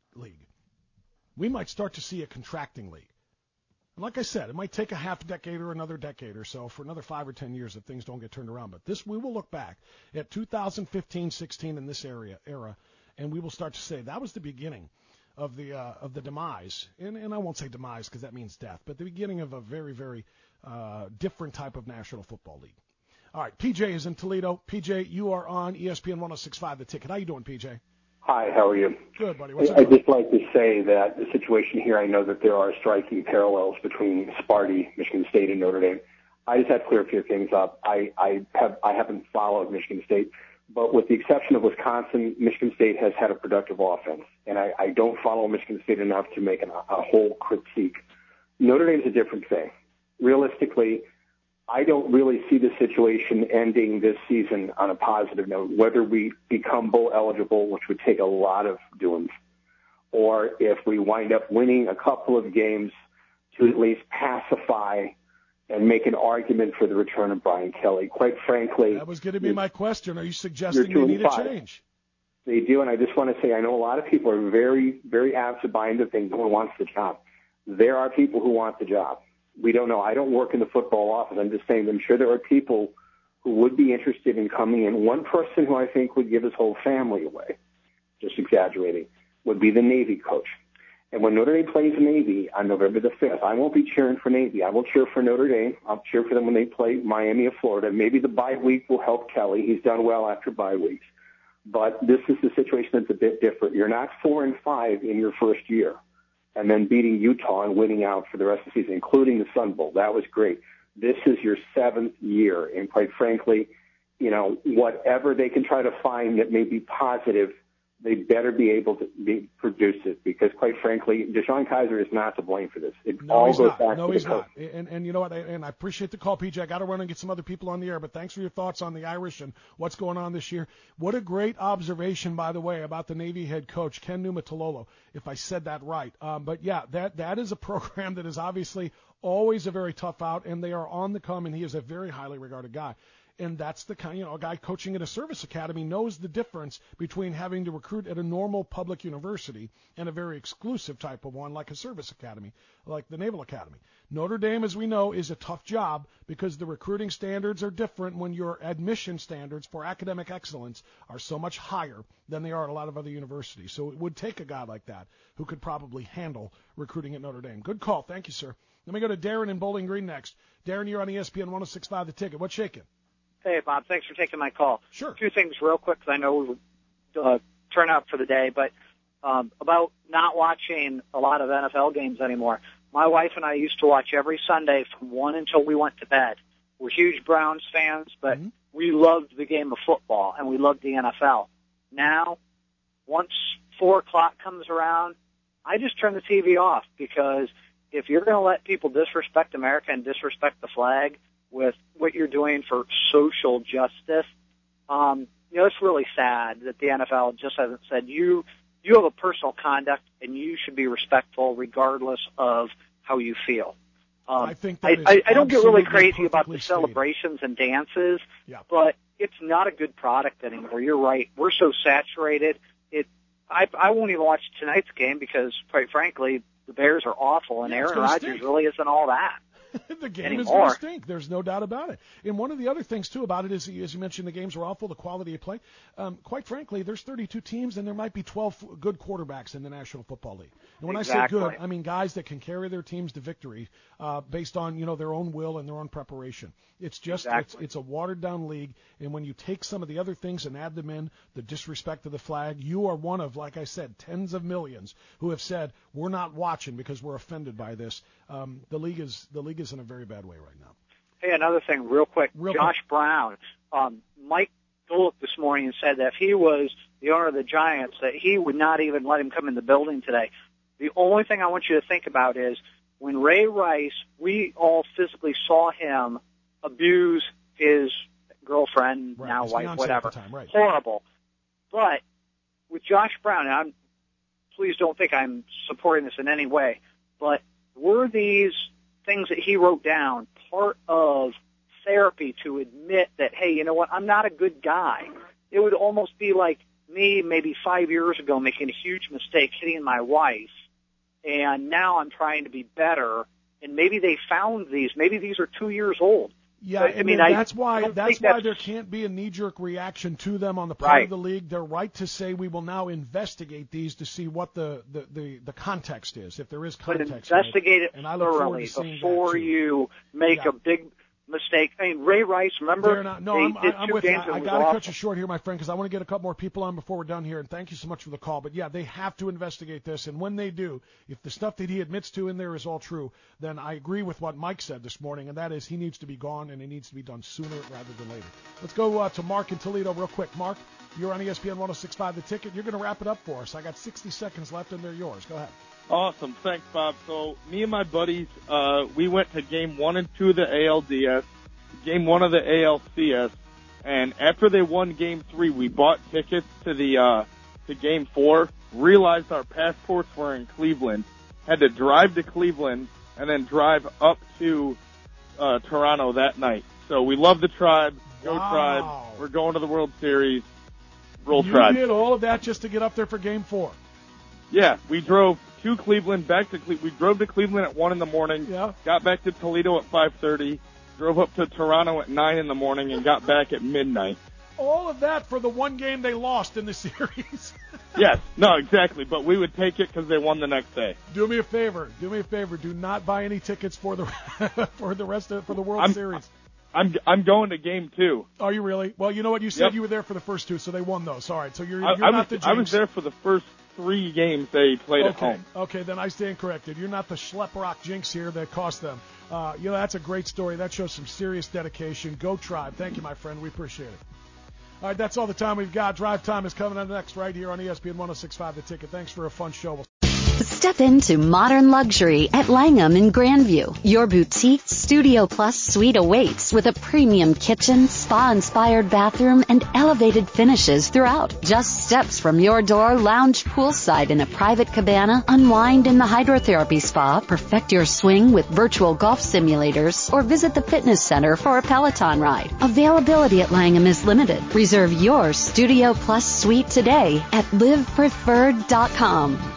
We might start to see a contracting league. And like I said, it might take a half decade or another decade or so for another 5 or 10 years if things don't get turned around. But we will look back at 2015-16 in this era, and we will start to say that was the beginning of the demise. And I won't say demise because that means death, but the beginning of a very, very different type of National Football League. All right, PJ is in Toledo. PJ, you are on ESPN 106.5 The Ticket. How you doing, PJ? Hi, how are you? Good, buddy. I'd just like to say that the situation here, I know that there are striking parallels between Sparty, Michigan State, and Notre Dame. I just have to clear a few things up. I haven't followed Michigan State, but with the exception of Wisconsin, Michigan State has had a productive offense, and I don't follow Michigan State enough to make a whole critique. Notre Dame's a different thing. Realistically, I don't really see the situation ending this season on a positive note, whether we become bowl eligible, which would take a lot of doings, or if we wind up winning a couple of games to at least pacify and make an argument for the return of Brian Kelly. Quite frankly, that was going to be my question. Are you suggesting they need a change? They do, and I just want to say I know a lot of people are very, very apt to buy into things. No one wants the job. There are people who want the job. We don't know. I don't work in the football office. I'm just saying I'm sure there are people who would be interested in coming in. One person who I think would give his whole family away, just exaggerating, would be the Navy coach. And when Notre Dame plays Navy on November the 5th, I won't be cheering for Navy. I will cheer for Notre Dame. I'll cheer for them when they play Miami of Florida. Maybe the bye week will help Kelly. He's done well after bye weeks. But this is a situation that's a bit different. You're not 4-5 in your first year and then beating Utah and winning out for the rest of the season, including the Sun Bowl. That was great. This is your 7th year. And quite frankly, whatever they can try to find that may be positive, they better be able to produce it, because quite frankly, Deshaun Kaiser is not to blame for this. It all goes back to the coach. And you know what? And I appreciate the call, PJ. I got to run and get some other people on the air, but thanks for your thoughts on the Irish and what's going on this year. What a great observation, by the way, about the Navy head coach, Ken Niumatalolo, if I said that right. But yeah, that is a program that is obviously always a very tough out, and they are on the come, and he is a very highly regarded guy. And that's the kind, a guy coaching at a service academy knows the difference between having to recruit at a normal public university and a very exclusive type of one like a service academy, like the Naval Academy. Notre Dame, as we know, is a tough job because the recruiting standards are different when your admission standards for academic excellence are so much higher than they are at a lot of other universities. So it would take a guy like that who could probably handle recruiting at Notre Dame. Good call. Thank you, sir. Let me go to Darren in Bowling Green next. Darren, you're on ESPN 106.5 The Ticket. What's shaking? Hey, Bob, thanks for taking my call. Sure. 2 things real quick, because I know we would turn out for the day, but about not watching a lot of NFL games anymore. My wife and I used to watch every Sunday from 1 until we went to bed. We're huge Browns fans, but we loved the game of football, and we loved the NFL. Now, once 4 o'clock comes around, I just turn the TV off, because if you're going to let people disrespect America and disrespect the flag with what you're doing for social justice, it's really sad that the NFL just hasn't said you have a personal conduct and you should be respectful regardless of how you feel. I think I don't get really crazy about the celebrations and dances, but it's not a good product anymore. You're right. We're so saturated. I won't even watch tonight's game because, quite frankly, the Bears are awful, and Aaron Rodgers really isn't all that. The game is going to stink. There's no doubt about it. And one of the other things, too, about it is, as you mentioned, the games were awful, the quality of play. Quite frankly, there's 32 teams, and there might be 12 good quarterbacks in the National Football League. And when I say good, I mean guys that can carry their teams to victory based on, their own will and their own preparation. It's just it's a watered-down league, and when you take some of the other things and add them in, the disrespect of the flag, you are one of, like I said, tens of millions who have said, we're not watching because we're offended by this. The league is in a very bad way right now. Hey, another thing real quick. Josh Brown. Mike Golick this morning said that if he was the owner of the Giants, that he would not even let him come in the building today. The only thing I want you to think about is when Ray Rice, we all physically saw him abuse his girlfriend, now wife, whatever. Horrible. But with Josh Brown, and please don't think I'm supporting this in any way, but were these things that he wrote down part of therapy to admit that, hey, you know what, I'm not a good guy? It would almost be like me maybe 5 years ago making a huge mistake, hitting my wife, and now I'm trying to be better, and maybe they found these. Maybe these are 2 years old. Yeah, I mean, that's why there can't be a knee-jerk reaction to them on the part of the league. They're right to say we will now investigate these to see what the context is, if there is context. But investigate it thoroughly before you make a big mistake. I mean, Ray Rice, remember? I'm with you. I got to cut you short here, my friend, because I want to get a couple more people on before we're done here, and thank you so much for the call. But, yeah, they have to investigate this, and when they do, if the stuff that he admits to in there is all true, then I agree with what Mike said this morning, and that is he needs to be gone, and it needs to be done sooner rather than later. Let's go to Mark in Toledo real quick. Mark, you're on ESPN 106.5 The Ticket. You're going to wrap it up for us. I got 60 seconds left, and they're yours. Go ahead. Awesome. Thanks, Bob. So me and my buddies, we went to Game 1 and 2 of the ALDS, Game 1 of the ALCS, and after they won Game 3, we bought tickets to the to Game 4, realized our passports were in Cleveland, had to drive to Cleveland, and then drive up to Toronto that night. So we love the Tribe. Go Tribe. We're going to the World Series. Roll Tribe. You did all of that just to get up there for Game 4. Yeah, we drove to Cleveland, back to Cleveland. We drove to Cleveland at 1 in the morning, got back to Toledo at 5:30, drove up to Toronto at 9 in the morning, and got back at midnight. All of that for the one game they lost in the series. Yes, no, exactly. But we would take it because they won the next day. Do me a favor. Do not buy any tickets for the for the World Series. I'm going to Game 2. Are you really? Well, you know what? You said you were there for the first 2, so they won those. All right, so you're not the jinx. I was there for the first 3 games they played at home. Okay, then I stand corrected. You're not the schlep rock jinx here that cost them. That's a great story. That shows some serious dedication. Go Tribe. Thank you, my friend. We appreciate it. All right, that's all the time we've got. Drive Time is coming up next right here on ESPN 106.5 The Ticket. Thanks for a fun show. Step into modern luxury at Langham in Grandview. Your boutique Studio Plus suite awaits with a premium kitchen, spa-inspired bathroom, and elevated finishes throughout. Just steps from your door, lounge poolside in a private cabana, unwind in the hydrotherapy spa, perfect your swing with virtual golf simulators, or visit the fitness center for a Peloton ride. Availability at Langham is limited. Reserve your Studio Plus suite today at livepreferred.com.